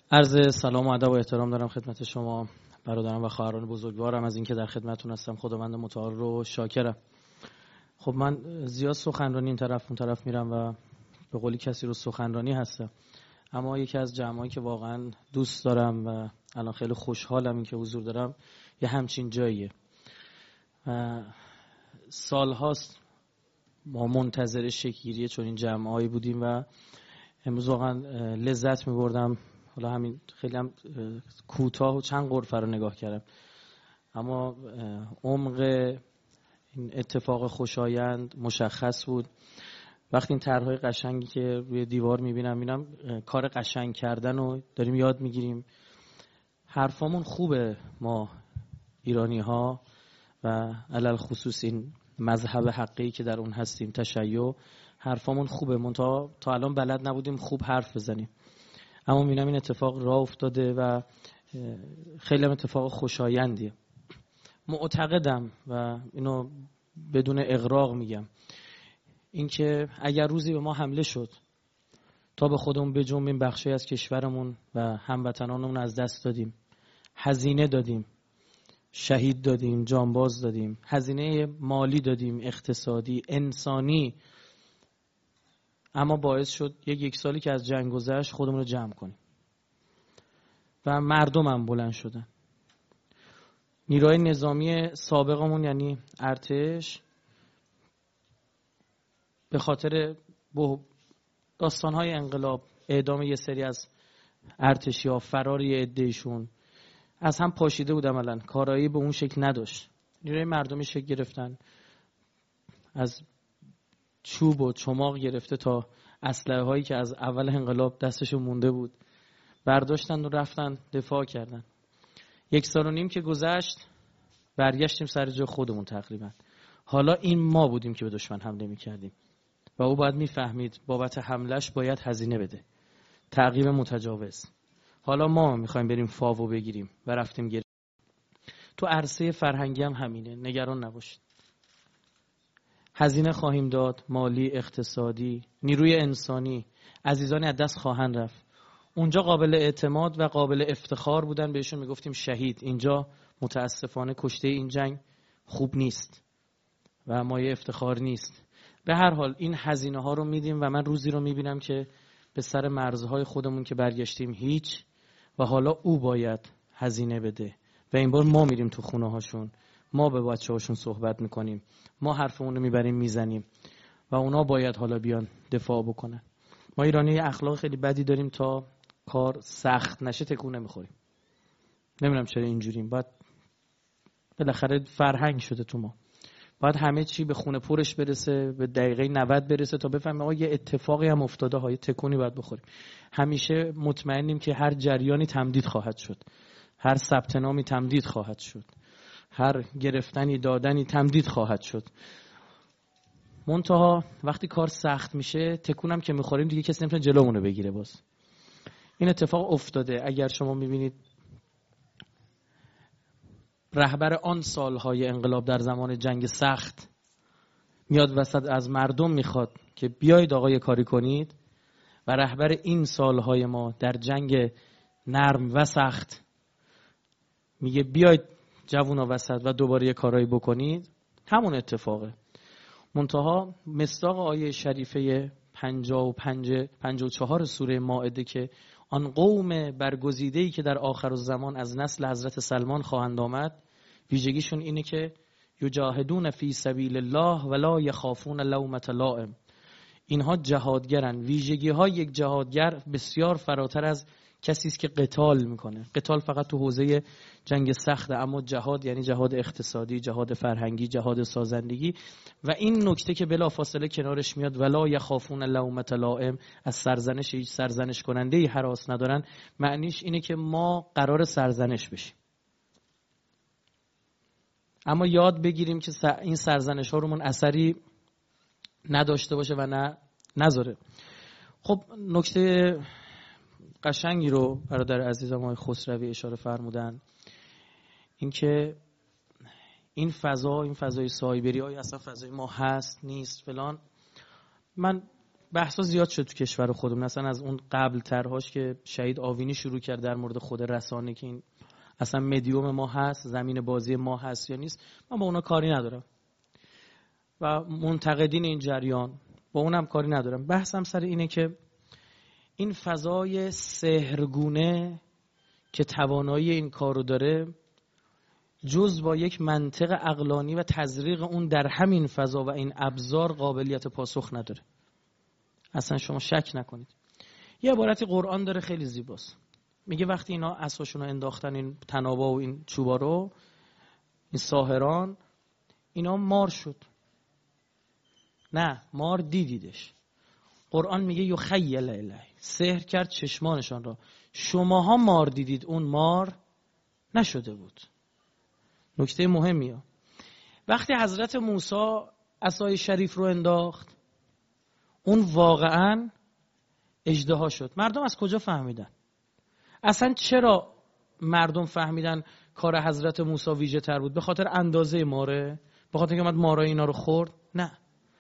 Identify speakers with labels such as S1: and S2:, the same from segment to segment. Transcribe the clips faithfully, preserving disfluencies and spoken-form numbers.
S1: عرض سلام و ادب و احترام دارم خدمت شما برادران و خواهران بزرگوارم از اینکه در خدمتتون هستم. خداوند متعال رو شاکرم. خب من زیاد سخنرانی این طرف اون طرف میرم و به قولی کسی رو سخنرانی هستم، اما یکی از جمعایی که واقعا دوست دارم و الان خیلی خوشحالم این که حضور دارم یه همچین جاییه. سال هاست ما منتظر شکل‌گیری چون این جمعایی بودیم و امروز واقعا لذت می‌بردم. حالا همین خیلی هم کوتاه و چند غرفه رو نگاه کردم، اما عمق این اتفاق خوشایند مشخص بود. وقتی این طرح‌های قشنگی که روی دیوار می‌بینم می‌بینم کار قشنگ کردن رو داریم یاد می‌گیریم. حرفامون خوبه ما ایرانی‌ها و علل خصوص این مذهب حقی که در اون هستیم تشیع، حرفامون خوبه، منتها تا الان بلد نبودیم خوب حرف بزنیم. اما می‌بینم این اتفاق راه افتاده و خیلی هم اتفاق خوشایندیه. معتقدم و اینو بدون اغراق میگم، اینکه اگر روزی به ما حمله شد تا به خودمون بجنبیم، بخشی از کشورمون و هموطنانمون از دست دادیم، هزینه دادیم، شهید دادیم، جانباز دادیم، هزینه مالی دادیم، اقتصادی، انسانی، اما باعث شد یک یک سالی که از جنگ گذشت خودمون رو جمع کنیم و مردم هم بلند شدن. نیروهای نظامی سابقمون یعنی ارتش به خاطر داستان‌های انقلاب، اعدام یه سری از ارتشی‌ها، فرار یه عده‌شون، از هم پاشیده بود. عملاً کارایی به اون شکل نداشت. نیروهای مردمی شکل گرفتن، از چوب و چماق گرفته تا اسلحه هایی که از اول انقلاب دستشون مونده بود برداشتن و رفتن دفاع کردن. یک سال و نیم که گذشت برگشتیم سر جای خودمون تقریبا. حالا این ما بودیم که به دشمن حمله میکردیم و او باید میفهمید بابت حملش باید هزینه بده، تعقیب متجاوز. حالا ما میخوایم بریم فاوو بگیریم و رفتیم گرفتیم. تو عرصه فرهنگی هم همینه، نگران نباشید. هزینه خواهیم داد، مالی، اقتصادی، نیروی انسانی، عزیزانی از دست خواهند رفت. اونجا قابل اعتماد و قابل افتخار بودن، بهشون میگفتیم شهید. اینجا متاسفانه کشته این جنگ خوب نیست و مایه افتخار نیست. به هر حال این هزینه ها رو میدیم و من روزی رو میبینم که به سر مرزهای خودمون که برگشتیم هیچ، و حالا او باید هزینه بده و این بار ما میریم تو خونه هاشون، ما به بچه هاشون صحبت میکنیم، ما حرفمون رو میبریم میزنیم و اونا باید حالا بیان دفاع بکنن. ما ایرانی اخلاق خیلی بدی داریم، تا کار سخت نشه تکون نمیخوریم. نمیدونم چرا اینجوریم. باید بالاخره فرهنگ شده تو ما، باید همه چی به خونه پرش برسه، به دقیقه نود برسه تا بفهمیم آقا یه اتفاقی هم افتاده ها، یه تکونی باید بخوریم. همیشه مطمئنیم که هر جریانی تمدید خواهد شد، هر ثبت نامی تمدید خواهد شد، هر گرفتنی دادنی تمدید خواهد شد. منتها وقتی کار سخت میشه تکونم که میخوریم دیگه کسی نمیتونه جلومونو بگیره. باز این اتفاق افتاده. اگر شما میبینید رهبر آن سالهای انقلاب در زمان جنگ سخت میاد وسط از مردم میخواد که بیایید آقای کاری کنید، و رهبر این سالهای ما در جنگ نرم و سخت میگه بیایید جوونا وسط و دوباره یه کارایی بکنید، همون اتفاقه. منتها مصداق آیه شریفه پنجاه و پنج پنجاه و چهار سوره مائده که آن قوم برگزیده‌ای که در آخر الزمان از نسل حضرت سلمان خواهند آمد، ویژگیشون اینه که یجاهدون فی سبیل الله ولا یخافون لومة لائم. اینها جهادگرن. ویژگی ها یک جهادگر بسیار فراتر از کسی است که قتال میکنه. قتال فقط تو حوزه جنگ سخته، اما جهاد یعنی جهاد اقتصادی، جهاد فرهنگی، جهاد سازندگی. و این نکته که بلافاصله کنارش میاد ولا یخافون لومة لائم، از سرزنش هیچ سرزنش کننده ای هراس ندارن، معنیش اینه که ما قرار سرزنش بشیم، اما یاد بگیریم که این سرزنش ها رومون اثری نداشته باشه و نه نذاره. خب نکته قشنگی رو برادر عزیزم آقای خسروی اشاره فرمودن، اینکه این فضا، این فضای سایبری های اصلا فضای ما هست نیست فلان. من بحثا زیاد شد تو کشور خودمون، مثلا از اون قبل ترهاش که شهید آوینی شروع کرد در مورد خود رسانه که این اصلا مدیوم ما هست، زمین بازی ما هست یا نیست. من با اونا کاری ندارم و منتقدین این جریان با اونم کاری ندارم. بحثم سر اینه که این فضای سحرگونه که توانایی این کارو داره، جز با یک منطق عقلانی و تزریق اون در همین فضا و این ابزار قابلیت پاسخ نداره. اصلا شما شک نکنید. یه عبارتی قرآن داره خیلی زیباست، میگه وقتی اینا عصاشون رو انداختن، این تنابا و این چوبا رو، این ساحران، اینا مار شد. نه، مار دیدیدش. قرآن میگه یخیل الیه، سحر کرد چشمانشان را. شماها مار دیدید، اون مار نشده بود. نکته مهمیه. وقتی حضرت موسی عصای شریف رو انداخت، اون واقعاً اژدها شد. مردم از کجا فهمیدن؟ اصلا چرا مردم فهمیدن کار حضرت موسی ویژه تر بود؟ به خاطر اندازه ماره؟ به خاطر اینکه اومد مارای اینا رو خورد؟ نه.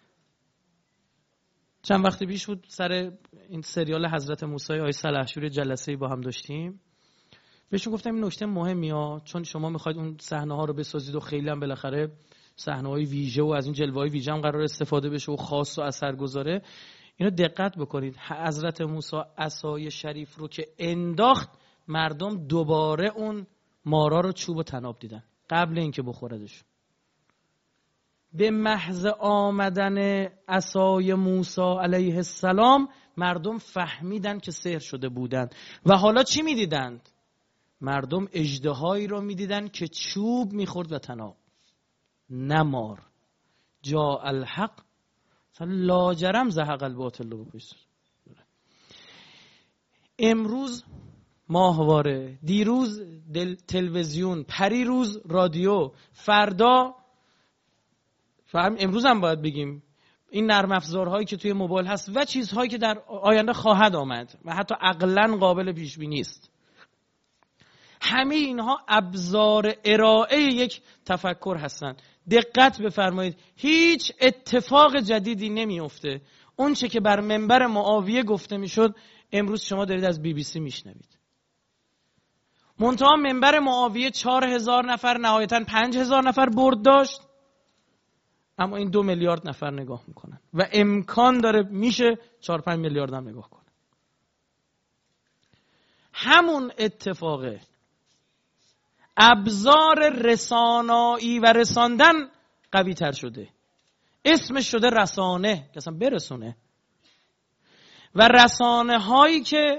S1: چند وقتی پیش بود سر این سریال حضرت موسی آقای سلحشوری جلسه‌ای با هم داشتیم، بهشون گفتم این نکته مهمیه، چون شما میخواید اون صحنه ها رو بسازید و خیلی هم بالاخره صحنه های ویژه و از این جلوه های ویژه هم قرار استفاده بشه و خاص و اثرگذاره. اینو دقت بکنید. حضرت موسی عصای شریف رو که انداخت، مردم دوباره اون مارا رو چوب و تناب دیدن قبل اینکه بخوردش. به محض آمدن عصای موسی علیه السلام مردم فهمیدن که سحر شده بودند. و حالا چی میدیدند؟ مردم اژدهایی رو میدیدن که چوب میخورد و تناب، نه مار. جاء الحق لاجرم زهق الباطل رو بپیش. امروز ماهواره، دیروز تلویزیون، پریروز رادیو، فردا فهم امروز هم باید بگیم این نرم افزارهایی که توی موبایل هست و چیزهایی که در آینده خواهد آمد و حتی عقلاً قابل پیش بینی است، همه اینها ابزار ارائه یک تفکر هستند. دقت بفرمایید، هیچ اتفاق جدیدی نمیفته. اون چه که بر منبر معاویه گفته میشد امروز شما دارید از بی بی سی میشنوید. منتها منبر معاویه چهار هزار نفر نهایتاً پنج هزار نفر برد داشت، اما این دو میلیارد نفر نگاه میکنن و امکان داره میشه چهار پنج میلیارد هم نگاه کنن. همون اتفاقه. ابزار رسانایی و رساندن قوی تر شده. اسمش شده رسانه که اصلا برسونه. و رسانه هایی که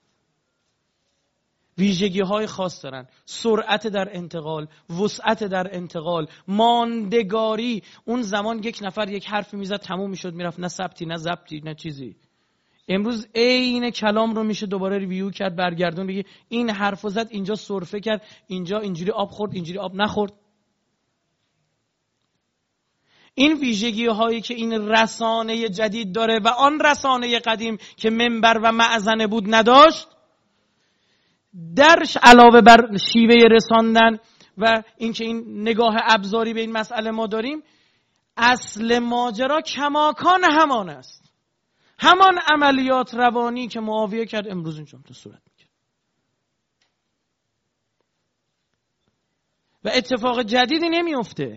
S1: ویژگی های خاص دارن، سرعت در انتقال، وسعت در انتقال، ماندگاری. اون زمان یک نفر یک حرفی میزد تموم میشد میرفت، نه ثبتی نه ضبطی نه چیزی. امروز عین کلام رو میشه دوباره ریویو کرد، برگردون بگی این حرفو زد، اینجا سرفه کرد، اینجا اینجوری آب خورد، اینجوری آب نخورد. این ویژگی هایی که این رسانه جدید داره و آن رسانه قدیم که منبر و معزنه بود نداشت، درش علاوه بر شیوه رساندن و اینکه این نگاه ابزاری به این مسئله ما داریم، اصل ماجرا کماکان همان است. همان عملیات روانی که معاویه کرد امروز اینجا تو صورت میگیره. و اتفاق جدیدی نمیفته.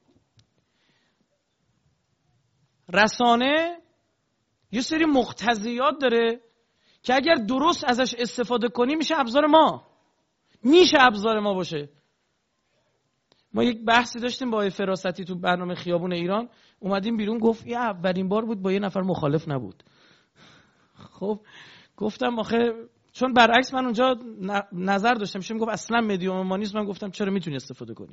S1: رسانه یه سری مقتضیات داره که اگر درست ازش استفاده کنی میشه ابزار ما. میشه ابزار ما باشه. ما یک بحثی داشتیم با فراستی تو برنامه خیابون ایران، اومدیم بیرون گفت یه اولین بار بود با یه نفر مخالف نبود. خب گفتم آخه چون برعکس من اونجا نظر داشتم، میشه میگفت اصلا مدیوم ما نیست. من گفتم چرا میتونی استفاده کنی.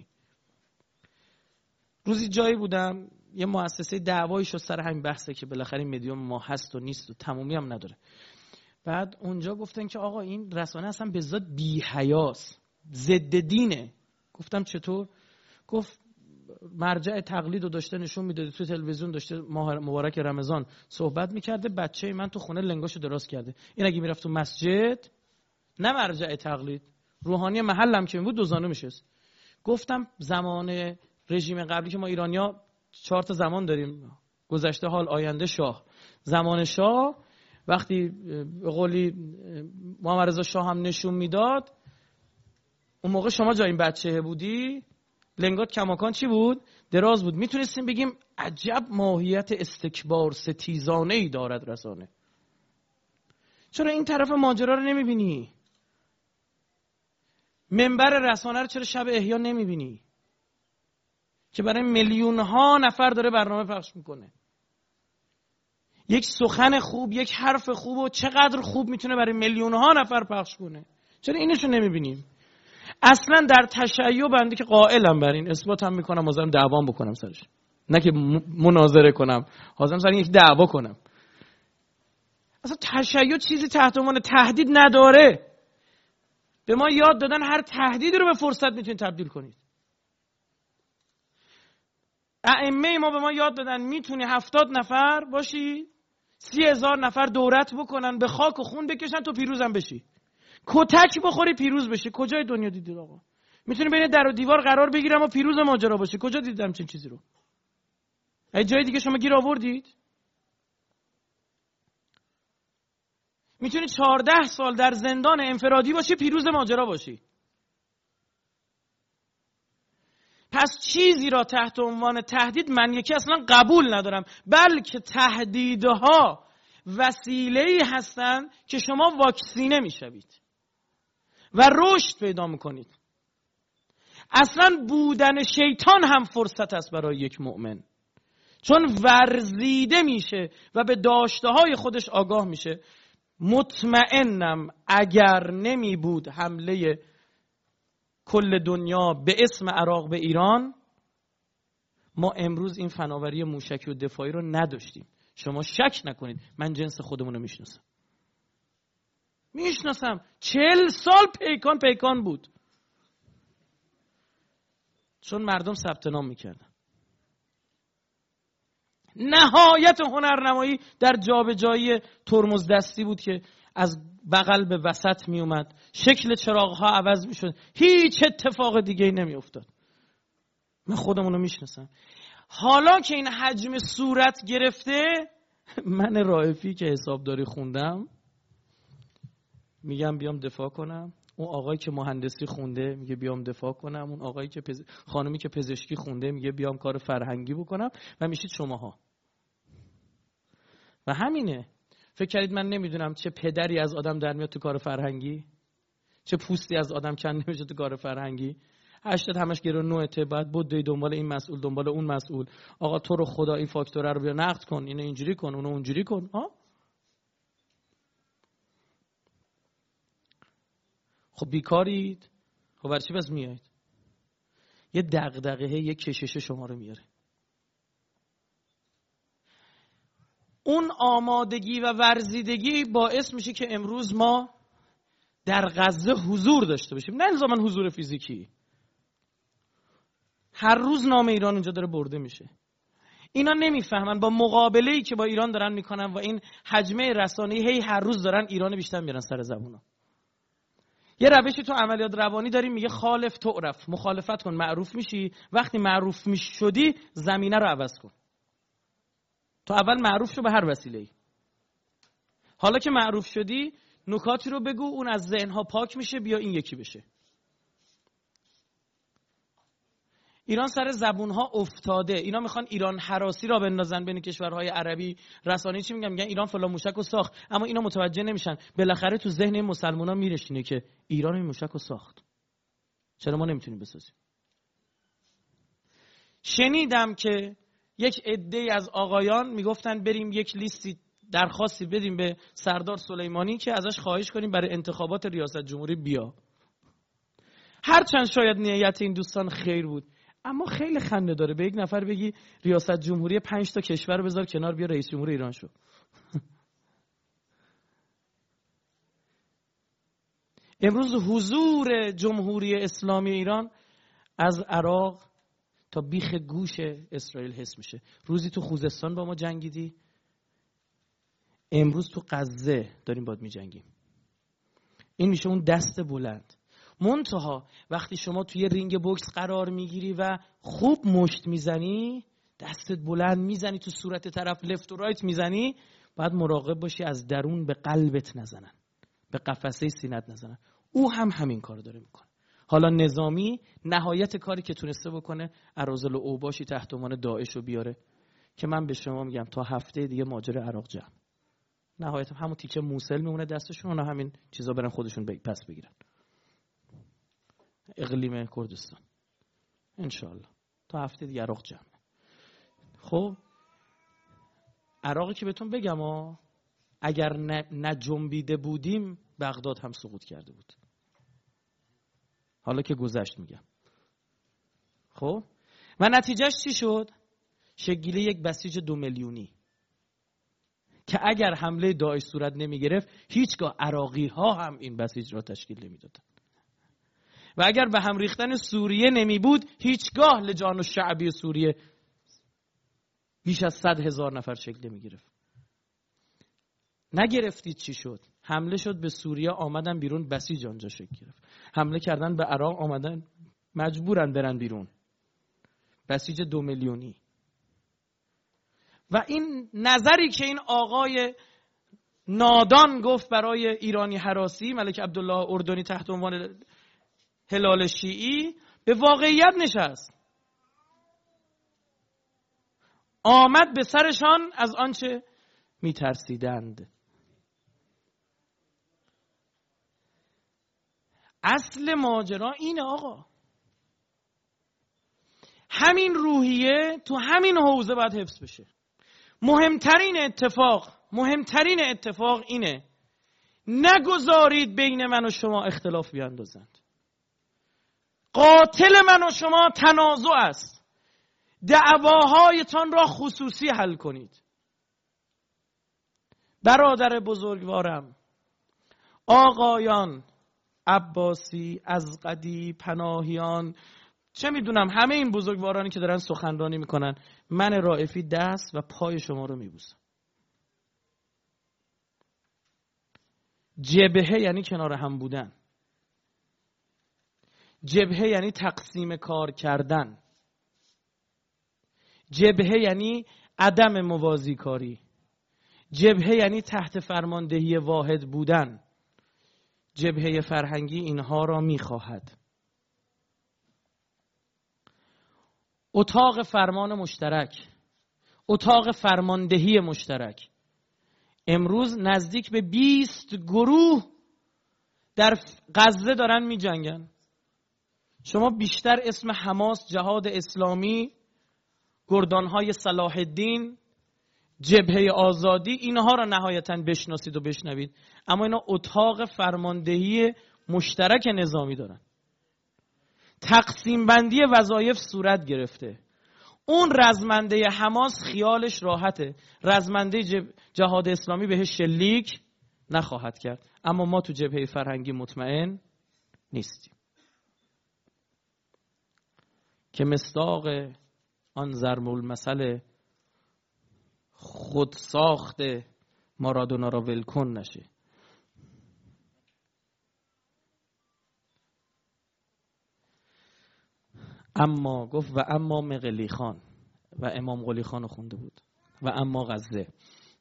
S1: روزی جایی بودم یه مؤسسه دعوایی شد سر همین بحثه که بالاخره مدیوم ما هست و نیست و تمومی هم نداره. بعد اونجا گفتن که آقا این رسانه اصلا به ذات بی حیاست، ضد دینه. گفتم چطور؟ گفت مرجع تقلید رو داشته نشون میداده، تو تلویزیون داشته ماه مبارک رمضان صحبت میکرده، بچه من تو خونه لنگاشو دراز کرده. این اگه میرفت تو مسجد، نه مرجع تقلید، روحانی محلم که بود دوزانه میشست. گفتم زمان رژیم قبلی که ما ایرانیا چهار تا زمان داریم، گذشته، حال، آینده، شاه. زمان شاه وقتی به قولی محمد رضا شاه هم نشون میداد، اون موقع شما جای این بچه بودی، لنگات کماکان چی بود؟ دراز بود. میتونستیم بگیم عجب ماهیت استکبار ستیزانه ای دارد رسانه. چرا این طرف ماجرا رو نمیبینی؟ منبر رسانه رو چرا شب احیا نمیبینی که برای میلیون ها نفر داره برنامه پخش میکنه؟ یک سخن خوب، یک حرف خوب و چقدر خوب میتونه برای میلیون ها نفر پخش کنه. چرا اینشو نمیبینیم؟ اصلا در تشیع بنده که قائلم بر این، اثبات هم میکنم، حاضرم دعوام بکنم سرش، نه که مناظره کنم، حاضرم سر یک دعوا کنم. اصلا تشیع چیزی تحت عنوان تهدید نداره. به ما یاد دادن هر تهدیدی رو به فرصت میتونید تبدیل کنید. ائمه ما به ما یاد دادن میتونی هفتاد نفر باشی، سی هزار نفر دورت بکنن، به خاک و خون بکشن، تو پیروزم بشی، کتک بخوری پیروز بشی. کجای دنیا دیدید آقا؟ میتونی بین در و دیوار قرار بگیرم و پیروز ماجرا باشی. کجا دیدم چنین چیزی رو؟ ای جای دیگه شما گیر آوردید؟ میتونی چهارده سال در زندان انفرادی باشی، پیروز ماجرا باشی. پس چیزی را تحت عنوان تهدید من یکی اصلا قبول ندارم، بلکه تهدیدها وسیله‌ای هستند که شما واکسینه میشوید و رشد پیدا میکنید. اصلا بودن شیطان هم فرصت است برای یک مؤمن، چون ورزیده میشه و به داشته‌های خودش آگاه میشه. مطمئنم اگر نمی بود حمله کل دنیا به اسم عراق به ایران، ما امروز این فناوری موشکی و دفاعی رو نداشتیم. شما شک نکنید، من جنس خودمون رو میشناسم. میشناسم. چهل سال پیکان پیکان بود، چون مردم ثبت نام میکردن. نهایت هنرنمایی در جابجایی ترمز دستی بود که از بغل به وسط می اومد، شکل چراغ‌ها عوض میشد، هیچ اتفاق دیگه ای نمی افتاد. من خودمون رو میشناسم. حالا که این حجم صورت گرفته، من رائفی که حسابداری خوندم میگم بیام دفاع کنم، اون آقایی که مهندسی خونده میگه بیام دفاع کنم، اون آقایی که پز... خانمی که پزشکی خونده میگه بیام کار فرهنگی بکنم، و میشید شماها. و همینه. فکر کردید من نمیدونم چه پدری از آدم در میاد تو کار فرهنگی؟ چه پوستی از آدم کند نمیشه تو کار فرهنگی؟ هشتاد همش گرو نوته، بعد بود دوی دنبال این مسئول دنبال اون مسئول. آقا تو رو خدا این فاکتوره رو بیا نقد کن، اینو اینجوری کن، اونو اونجوری کن. ها خب بیکارید، خب برای چی بس میایید؟ یه دغدغه، یه کشش شما رو میاره. اون آمادگی و ورزیدگی باعث میشه که امروز ما در غزه حضور داشته باشیم، نه الزاماً حضور فیزیکی. هر روز نام ایران اونجا داره برده میشه. اینا نمیفهمن با مقابله‌ای که با ایران دارن میکنن و این حجمه رسانه‌ای، هی هر روز دارن ایران بیشتر میارن سر زبونا. یه روشی تو عملیات روانی داریم میگه خالف تعرف، مخالفت کن معروف میشی. وقتی معروف میشدی زمینه رو عوض کن. تو اول معروف شو به هر وسیله‌ای. حالا که معروف شدی نکاتی رو بگو، اون از ذهنها پاک میشه، بیا این یکی بشه. ایران سر زبونها افتاده. اینا میخوان ایران هراسی را بندازن بین کشورهای عربی. رسانه‌ای چی میگن؟ میگن ایران فلان موشک رو ساخت، اما اینا متوجه نمیشن بالاخره تو ذهن مسلمان‌ها میرسینه که ایران این موشک رو ساخت. چرا ما نمیتونیم بسازیم؟ شنیدم که یک عده‌ای از آقایان میگفتن بریم یک لیستی درخواستی بدیم به سردار سلیمانی که ازش خواهش کنیم برای انتخابات ریاست جمهوری بیا. هرچند شاید نیت این دوستان خیر بود، اما خیلی خنده داره به یک نفر بگی ریاست جمهوری پنج تا کشور بذار کنار، بیا رئیس جمهور ایران شو. امروز حضور جمهوری اسلامی ایران از عراق تا بیخ گوش اسرائیل حس میشه. روزی تو خوزستان با ما جنگیدی، امروز تو غزه داریم باید می جنگیم. این میشه اون دست بلند. منتها وقتی شما توی رینگ بوکس قرار میگیری و خوب مشت میزنی، دستت بلند میزنی تو صورت طرف، لفت و رایت میزنی، باید مراقب باشی از درون به قلبت نزنن، به قفسه سینت نزنن. او هم همین کار داره میکنه. حالا نظامی نهایت کاری که تونسته بکنه اراذل و اوباشی تحت عنوان داعش رو بیاره که من به شما میگم تا هفته دیگه ماجرا عراق جمع. نهایت همون تیکه موصل میمونه دستشون، اونا همین چیزا برن خودشون پس بگیرن. اقلیم کردستان انشالله تا هفته دیگه عراق جمع. خب عراقی که بهتون بگم ها، اگر نه جنبیده بودیم بغداد هم سقوط کرده بود. حالا که گذشت میگم. خب و نتیجهش چی شد؟ شکلگیری یک بسیج دو میلیونی که اگر حمله داعش صورت نمی گرفت هیچگاه عراقی ها هم این بسیج را تشکیل نمی دادن و اگر به هم ریختن سوریه نمی بود هیچگاه لجان الشعبی سوریه بیش از صد هزار نفر شکل نمی گرفت. نگرفتید چی شد؟ حمله شد به سوریه، آمدن بیرون، بسیج آنجا شکل گرفت. حمله کردن به عراق، آمدن مجبورن برن بیرون، بسیج دو میلیونی. و این نظری که این آقای نادان گفت برای ایرانی هراسی، ملک عبدالله اردنی تحت عنوان هلال شیعی، به واقعیت نشست. آمد به سرشان از آنچه میترسیدند. اصل ماجرا اینه آقا، همین روحیه تو همین حوزه باید حفظ بشه. مهمترین اتفاق مهمترین اتفاق اینه نگذارید بین من و شما اختلاف بیاندازند. قاتل من و شما تنازع است. دعواهایتان را خصوصی حل کنید. برادر بزرگوارم، آقایان عباسی، ازغدی، پناهیان، چه میدونم همه این بزرگوارانی که دارن سخنرانی میکنن، من رائفی دست و پای شما رو میبوسم. جبهه یعنی کنار هم بودن. جبهه یعنی تقسیم کار کردن. جبهه یعنی عدم موازی کاری. جبهه یعنی تحت فرماندهی واحد بودن. جبهه فرهنگی اینها را میخواهد. اتاق فرمان مشترک، اتاق فرماندهی مشترک. امروز نزدیک به بیست گروه در غزه دارن می جنگن. شما بیشتر اسم حماس، جهاد اسلامی، گردانهای صلاح الدین، جبهه آزادی، اینها را نهایتاً بشناسید و بشنوید، اما اینا اتاق فرماندهی مشترک نظامی دارن. تقسیم بندی وظایف صورت گرفته. اون رزمنده حماس خیالش راحته، رزمنده جهاد اسلامی بهش شلیک نخواهد کرد، اما ما تو جبهه فرهنگی مطمئن نیستیم که مصداق آن ضرب المثل خود ساخت مارادونا را ولکن نشه. اما گفت و اما مقلی خان و امام قلی خان رو خونده بود و اما غزه.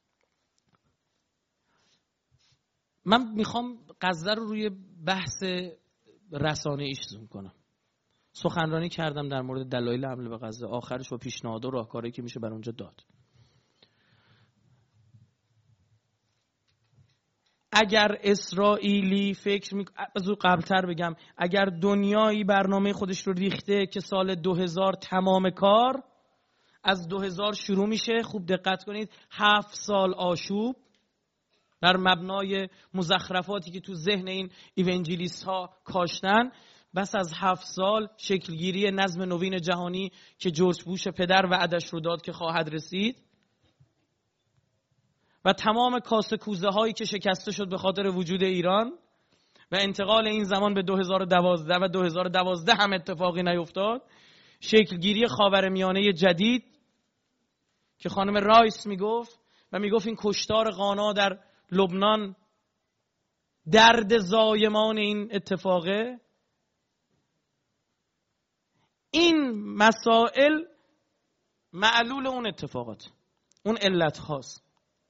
S1: من میخوام غزه رو روی بحث رسانه ایش زوم کنم. سخنرانی کردم در مورد دلایل حمله به غزه، آخرش با پیشنهاد و راهکاری که میشه بر اونجا داد. اگر اسرائیلی فکر می از قبلتر بگم، اگر دنیایی برنامه خودش رو ریخته که سال دو هزار تمام کار، از دو هزار شروع میشه، خوب دقت کنید، هفت سال آشوب بر مبنای مزخرفاتی که تو ذهن این ایونجلیست ها کاشتن، بس از هفت سال شکلگیری نظم نوین جهانی که جورج بوش پدر وعدش رو داد که خواهد رسید، و تمام کاسه کوزه هایی که شکسته شد به خاطر وجود ایران و انتقال این زمان به دو هزار و دوازده و دو هزار و دوازده هم اتفاقی نیفتاد. شکلگیری خاورمیانه جدید که خانم رایس میگفت و میگفت این کشتار غانا در لبنان درد زایمان این اتفاقه. این مسائل معلول اون اتفاقات، اون علت هاست.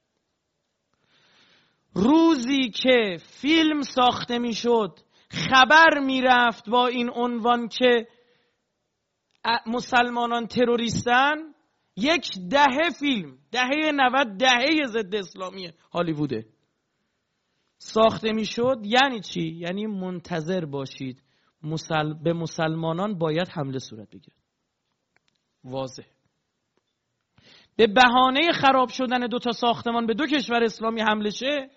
S1: روزی که فیلم ساخته میشد خبر میرفت با این عنوان که مسلمانان تروریستن، یک دهه فیلم، دهه نود، دهه ضد اسلامی هالیووده ساخته میشد. یعنی چی؟ یعنی منتظر باشید مسل... به مسلمانان باید حمله صورت بگیره. واضح. به بهانه خراب شدن دو تا ساختمان به دو کشور اسلامی حمله شه،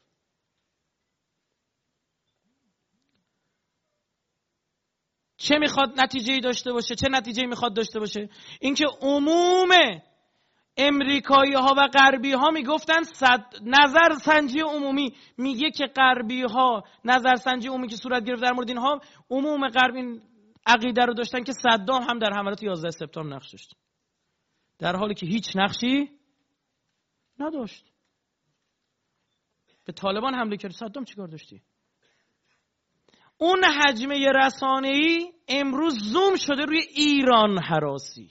S1: چه میخواد نتیجه‌ای داشته باشه؟ چه نتیجه‌ای میخواد داشته باشه؟ اینکه عموم امریکایی ها و غربی ها میگفتن صد... نظر سنجی عمومی میگه که غربی ها، نظر سنجی عمومی که صورت گرفت در مورد اینها، عموم غربی عقیده رو داشتن که صدام هم در حملات یازده سپتامبر نقش داشت، در حالی که هیچ نقشی نداشت. به طالبان حمله کرد، صدام چیکار داشتی؟ اون حجمه رسانه‌ای امروز زوم شده روی ایران هراسی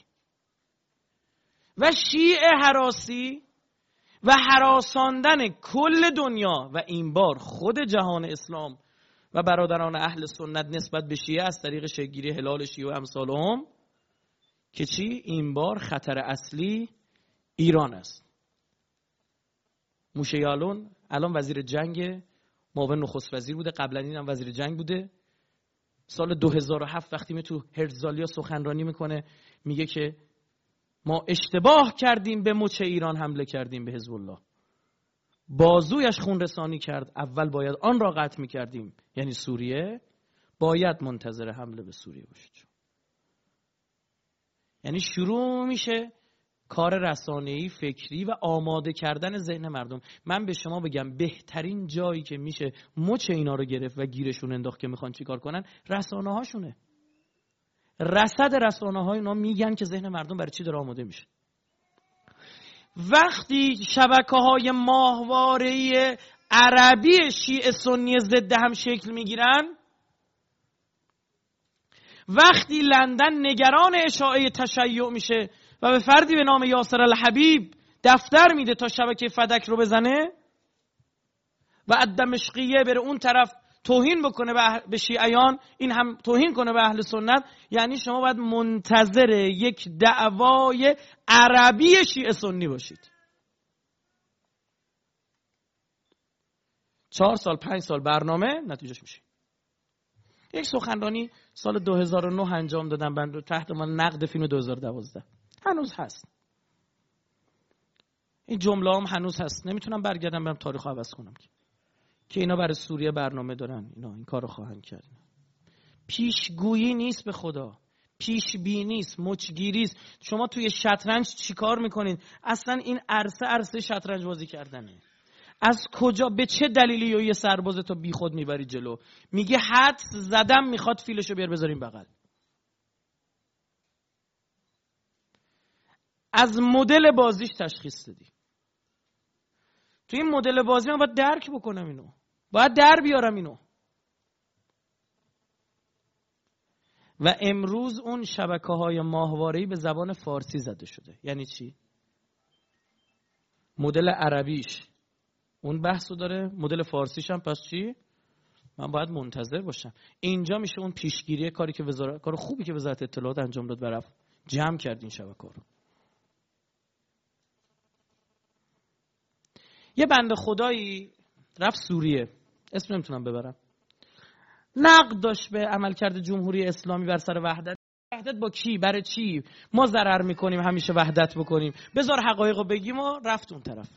S1: و شیعه هراسی و هراساندن کل دنیا و این بار خود جهان اسلام و برادران اهل سنت نسبت به شیعه از طریق شکل‌گیری هلال شیعه و امثالهم، که چی؟ این بار خطر اصلی ایران است. موشه یعلون الان وزیر جنگ، معاون نخست وزیر بوده، قبلا این هم وزیر جنگ بوده. سال دو هزار و هفت وقتی می تو هرزالیا سخنرانی میکنه میگه که ما اشتباه کردیم به مچ ایران حمله کردیم به حزب الله، بازویش خون رسانی کرد، اول باید آن را قطع میکردیم، یعنی سوریه، باید منتظر حمله به سوریه باشید. یعنی شروع میشه کار رسانه‌ای، فکری و آماده کردن ذهن مردم. من به شما بگم بهترین جایی که میشه مچ اینا رو گرفت و گیرشون انداخت که میخوان چیکار کنن، رسانه هاشونه. رصد رسانه های اینا میگن که ذهن مردم برای چی داره آماده میشه. وقتی شبکه های ماهواره‌ای عربی شیعه سنی ضد هم شکل میگیرن، وقتی لندن نگران اشاعه تشیع میشه و به فردی به نام یاسر الحبیب دفتر میده تا شبکه فدک رو بزنه و الدمشقیه بره اون طرف توهین بکنه به شیعیان، این هم توهین کنه به اهل سنت، یعنی شما باید منتظر یک دعوای عربی شیعه سنی باشید. چهار سال پنج سال برنامه، نتیجهش میشه. یک سخنرانی سال دو هزار و نه انجام دادم من تحت عنوان نقد فیلم دو هزار و دوازده، هنوز هست این جمله هم، هنوز هست. نمیتونم برگردم برم تاریخ عوض کنم که اینا برای سوریه برنامه دارن، اینا این کارو خواهند کرد. پیشگویی نیست به خدا، پیشبینی است، مچگیری است. شما توی شطرنج چیکار میکنید؟ اصلا این عرصه عرصه شطرنج بازی کردنه. از کجا به چه دلیلی یه سرباز تو بیخود میبری جلو؟ میگه حدس زدم میخواد فیلشو بیار بذاریم بغل. از مدل بازیش تشخیص دادی. تو این مدل بازی من باید درک بکنم اینو، باید در بیارم اینو. و امروز اون شبکه های ماهواره‌ای به زبان فارسی زده شده. یعنی چی؟ مدل عربیش اون بحثو داره، مدل فارسیش هم پس چی؟ من باید منتظر باشم. اینجا میشه اون پیشگیری کاری که وزارت، کار خوبی که وزارت اطلاعات انجام داد و رفت جمع کرد این شبکه‌ها رو. یه بنده خدایی رفت سوریه، اسم نمیتونم ببرم، نقد داشت به عملکرد جمهوری اسلامی بر سر وحدت. وحدت با کی؟ برای چی؟ ما ضرر میکنیم همیشه وحدت بکنیم، بذار حقایقو بگیم. و رفت اون طرف.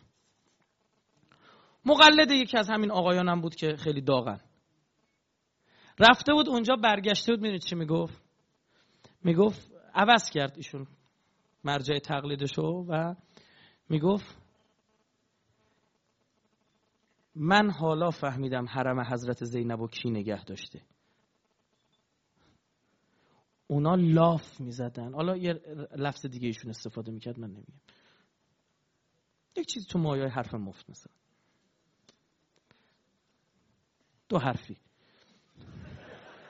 S1: مقلد یکی از همین آقایانم بود که خیلی داغن. رفته بود اونجا، برگشته بود، میدونید چی میگفت؟ میگفت عوض کرد ایشون مرجع تقلیدشو و میگفت من حالا فهمیدم حرم حضرت زینب و کی نگه داشته. اونا لاف میزدن. حالا یه لفظ دیگه ایشون استفاده میکرد، من نمیگم. یک چیز تو مایه حرف مفت مثلا. دو حرفی.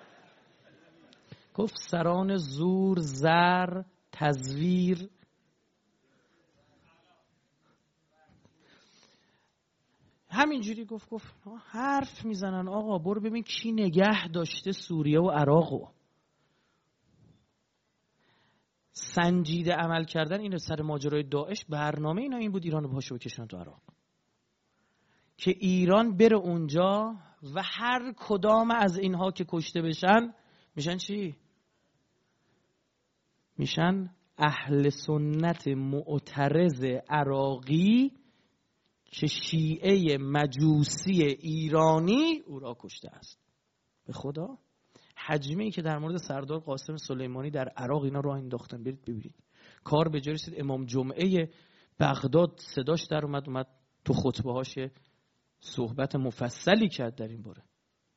S1: گفت سران زور، زر، تزویر همینجوری گفت گفت حرف میزنن آقا، برو ببین کی نگه داشته سوریه و عراقو. سنجیده عمل کردن این سر ماجرای داعش، برنامه اینا این بود ایران رو پاشو بکشن تو عراق، که ایران بره اونجا و هر کدام از اینها که کشته بشن میشن چی؟ میشن اهل سنت معترض عراقی که شیعه مجوسی ایرانی او را کشته است. به خدا حجمی که در مورد سردار قاسم سلیمانی در عراق اینا راه انداختن، برید ببینید. کار به جای رسید امام جمعه بغداد صداش در اومد اومد تو خطبه هاش صحبت مفصلی کرد در این باره.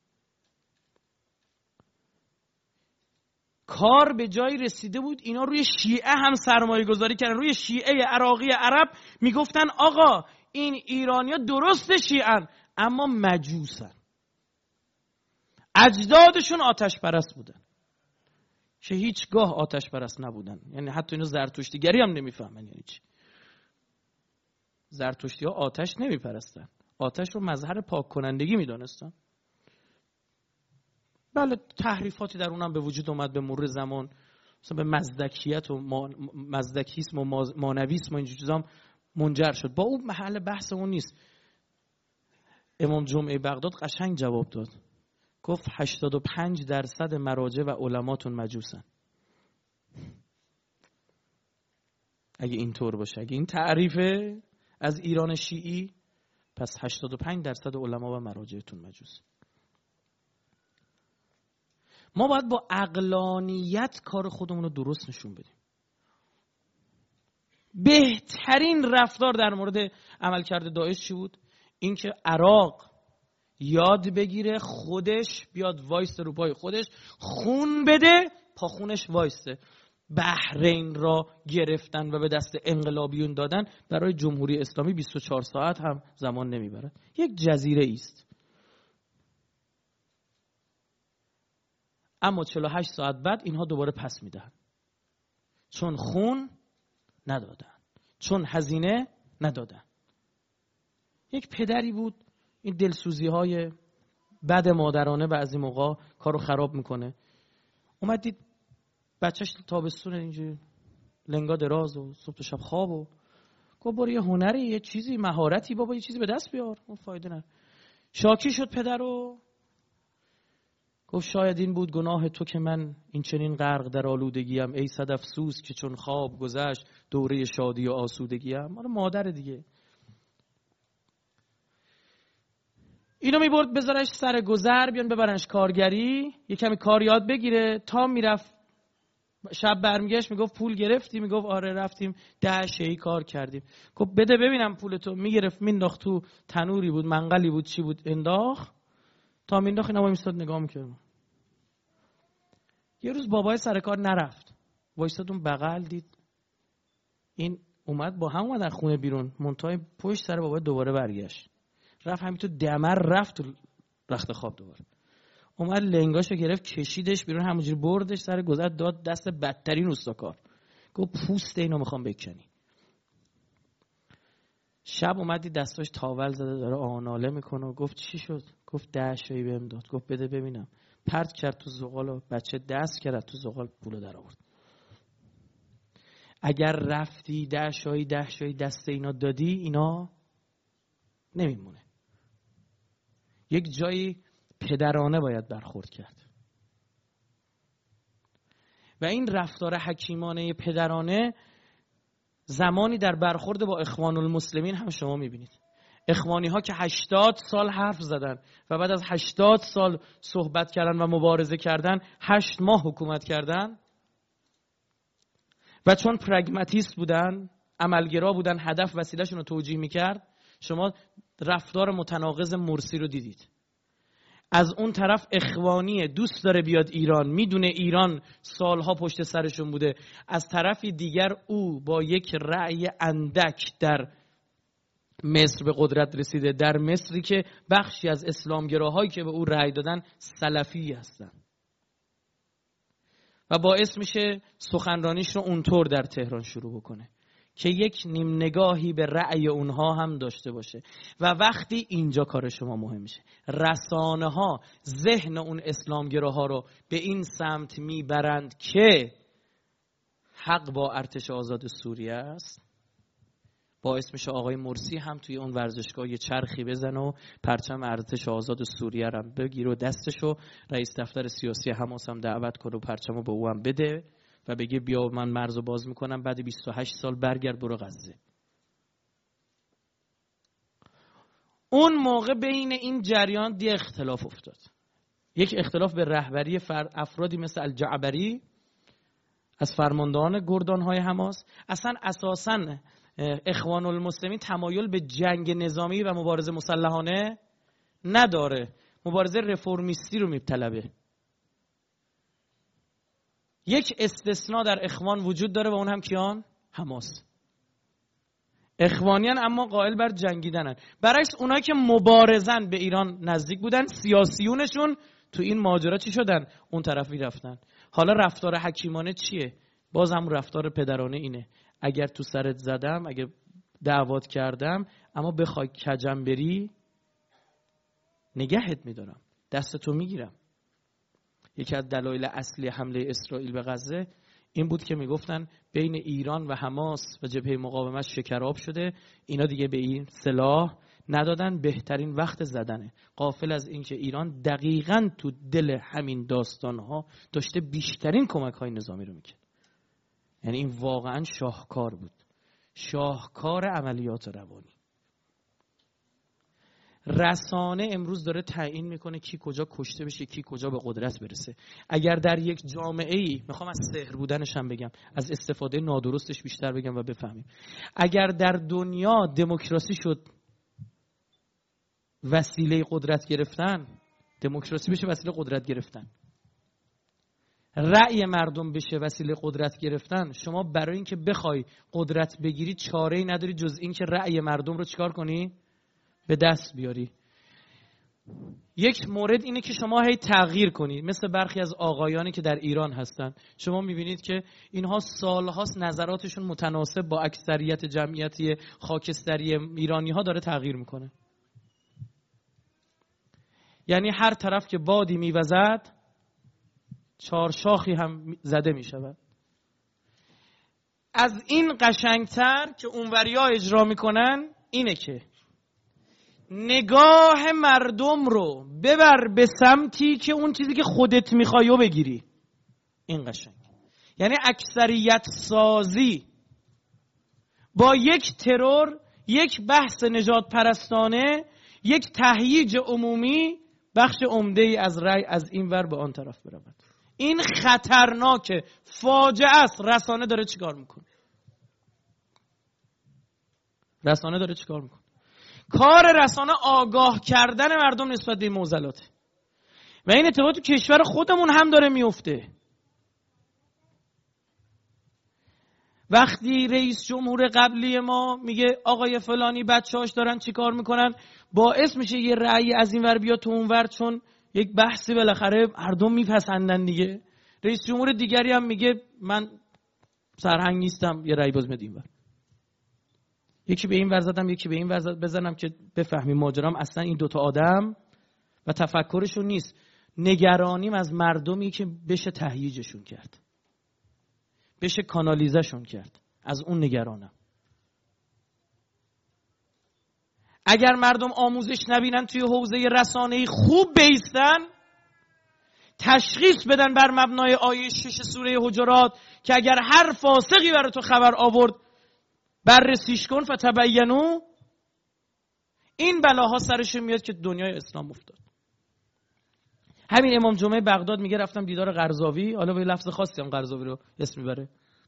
S1: کار به جایی رسیده بود اینا روی شیعه هم سرمایه گذاری کردن، روی شیعه عراقی عرب. میگفتن آقا این ایرانیا درست شیعن اما مجوسن، اجدادشون آتش پرست بودن که هیچگاه آتش پرست نبودن. یعنی حتی اینو زرتشتیگری هم نمیفهمن. یعنی چی؟ زرتشتی ها آتش نمیپرستن، آتش رو مظهر پاک کنندگی میدونستن. بله تحریفاتی در اونم به وجود اومد به مرور زمان، مثلا به مزدکیت و مزدکیسم و مانویسم و این چیزا منجر شد. با اون محل بحث اون نیست. امام جمعه بغداد قشنگ جواب داد، گفت هشتاد و پنج درصد مراجع و علماتون مجوسن. اگه اینطور باشه، اگه این تعریفه از ایران شیعی، پس هشتاد و پنج درصد علما و مراجعتون مجوس. ما باید با عقلانیت کار خودمون رو درست نشون بدیم. بهترین رفتار در مورد عملکرد داعش چی بود؟ اینکه عراق یاد بگیره خودش بیاد وایسته رو پای خودش، خون بده پا خونش وایسته. بحرین را گرفتن و به دست انقلابیون دادن برای جمهوری اسلامی بیست و چهار ساعت هم زمان نمیبره. یک جزیره است. اما چهل و هشت ساعت بعد اینها دوباره پس میدن، چون خون ندادن، چون هزینه ندادن. یک پدری بود این دلسوزی های بد مادرانه بعضی موقع کارو خراب میکنه. اومد دید بچهش تابستون اینجوری لنگا دراز و صبح و شب خواب و گفت برو یه هنری، یه چیزی، مهارتی بابا، یه چیزی به دست بیار. اون فایده نه. شاکی شد پدر رو، گفت شاید این بود گناه تو که من این چنین غرق در آلودگیم، ای صد افسوس که چون خواب گذشت دوره شادی و آسودگیم. مال مادر دیگه. اینو میبرد بذارش سر گذر، بیان ببرنش کارگری، یه کمی کار یاد بگیره. تا میرفت شب برمیگشت میگفت پول گرفتی؟ میگفت آره رفتیم ده شی کار کردیم. گفت بده ببینم پولتو. میگرفت مینداخت تو تنوری بود، منقلی بود، چی بود، انداخت. تا مینداخت اینا وایساد نگاه میکرد. یه روز بابای سر کار نرفت، وایساد اون بغل، دید این اومد با هم اومدن خونه بیرون، منتهای پشت سر بابای دوباره برگشت. رفت همین تو دمر، رفت تو رخت خواب دوباره. اومد لنگاشو گرفت کشیدش بیرون، همونجوری بردش سر گذر، داد دست بدترین اوستاکار. گفت پوست اینو میخوام بکنی. شب اومدی دستاش تاول زده داره آناله میکنه و گفت چی شد؟ گفت ده شایی بهم داد. گفت بده ببینم. پرت کرد تو زغال و بچه دست کرد تو زغال، پولو در آورد. اگر رفتی ده شایی ده شایی دست اینا دادی، اینا نمیمونه. یک جایی پدرانه باید برخورد کرد و این رفتار حکیمانه پدرانه زمانی در برخورد با اخوان المسلمین هم شما میبینید. اخوانی ها که هشتاد سال حرف زدن و بعد از هشتاد سال صحبت کردن و مبارزه کردن، هشت ماه حکومت کردن و چون پرگماتیست بودن، عملگرا بودن، هدف وسیلهشون رو توجیه میکرد. شما رفتار متناقض مرسی رو دیدید. از اون طرف اخوانی دوست داره بیاد ایران، میدونه ایران سالها پشت سرشون بوده. از طرفی دیگر او با یک رأی اندک در مصر به قدرت رسیده، در مصری که بخشی از اسلامگراهایی که به او رأی دادن سلفی هستن و باعث میشه سخنرانیش رو اونطور در تهران شروع بکنه که یک نیم نگاهی به رأی اونها هم داشته باشه. و وقتی اینجا کار شما مهم میشه، رسانه ها ذهن اون اسلامگراها رو به این سمت میبرند که حق با ارتش آزاد سوریه است، باعث میشه آقای مرسی هم توی اون ورزشگاه یه چرخی بزنه و پرچم ارتش آزاد سوریه رو بگیره و دستشو رئیس دفتر سیاسی حماس هم دعوت کنه و پرچمو به او هم بده و بگه بیا من مرزو باز میکنم، بعد بیست و هشت سال برگرد برو غزه. اون موقع بین این جریان دی اختلاف افتاد. یک اختلاف به رهبری فر... افرادی مثل الجعبری از فرماندهان گردانهای حماس. اصلا اساساً اخوان المسلمین تمایل به جنگ نظامی و مبارزه مسلحانه نداره، مبارزه رفرمیستی رو میطلبه. یک استثناء در اخوان وجود داره و اون هم کیان؟ حماس. اخوانیان اما قائل بر جنگیدنن. برعکس اونایی که مبارزن به ایران نزدیک بودن، سیاسیونشون تو این ماجرا چی شدن؟ اون طرفی رفتن. حالا رفتار حکیمانه چیه؟ باز هم رفتار پدرانه اینه، اگر تو سرت زدم، اگر دعوات کردم، اما بخوای کجم بری نگهت میدارم، دستتو میگیرم. یکی از دلایل اصلی حمله اسرائیل به غزه این بود که میگفتن بین ایران و حماس و جبهه مقاومت شکراب شده، اینا دیگه به این سلاح ندادن، بهترین وقت زدنه. غافل از اینکه ایران دقیقاً تو دل همین داستانها داشته بیشترین کمک‌های نظامی رو میکرد. یعنی این واقعاً شاهکار بود، شاهکار عملیات روانی. رسانه امروز داره تعیین میکنه کی کجا کشته بشه، کی کجا به قدرت برسه. اگر در یک جامعه‌ای، میخوام از سحر بودنش هم بگم، از استفاده نادرستش بیشتر بگم و بفهمیم، اگر در دنیا دموکراسی شد وسیله قدرت گرفتن، دموکراسی بشه وسیله قدرت گرفتن، رأی مردم بشه وسیله قدرت گرفتن، شما برای اینکه بخوای قدرت بگیری چاره‌ای نداری جز اینکه رأی مردم رو چیکار کنی؟ به دست بیاری. یک مورد اینه که شما هی تغییر کنید، مثل برخی از آقایانی که در ایران هستن. شما میبینید که اینها سالهاست نظراتشون متناسب با اکثریت جمعیتی خاکستری ایرانی ها داره تغییر میکنه. یعنی هر طرف که بادی میوزد چارشاخی هم زده میشود. از این قشنگتر که اونوریا اجرا میکنن اینه که نگاه مردم رو ببر به سمتی که اون چیزی که خودت میخوای رو بگیری. این قشنگ. یعنی اکثریت سازی با یک ترور، یک بحث نجات پرستانه، یک تهییج عمومی، بخش عمده ای از رأی از این ور به آن طرف برود. این خطرناکه، فاجعه است. رسانه داره چیکار میکنه؟ رسانه داره چیکار میکنه؟ کار رسانه آگاه کردن مردم نسبت به معضلاته و این اتفاق تو کشور خودمون هم داره میفته. وقتی رئیس جمهور قبلی ما میگه آقای فلانی بچه‌هاش دارن چیکار میکنن، باعث میشه یه رأی از این ور بیا تو اون ور، چون یک بحثی بالاخره مردم میپسندن دیگه. رئیس جمهور دیگری هم میگه من سرهنگ نیستم، یه رأی باز میدم این ور. یکی به این ور زدم، یکی به این ور بزنم که بفهمیم ماجرام اصلا این دوتا آدم و تفکرشون نیست. نگرانیم از مردمی که بشه تهییجشون کرد، بشه کانالیزشون کرد. از اون نگرانم. اگر مردم آموزش نبینن توی حوزه رسانه‌ای خوب بیستن، تشخیص بدن بر مبنای آیه شش سوره حجرات که اگر هر فاسقی برای تو خبر آورد بررسیش کن فتبینو، این بلاها سرش میاد که دنیای اسلام افتاد. همین امام جمعه بغداد میگه رفتم دیدار قرضاوی، حالا به لفظ خاصی هم قرضاوی رو اسم میبره،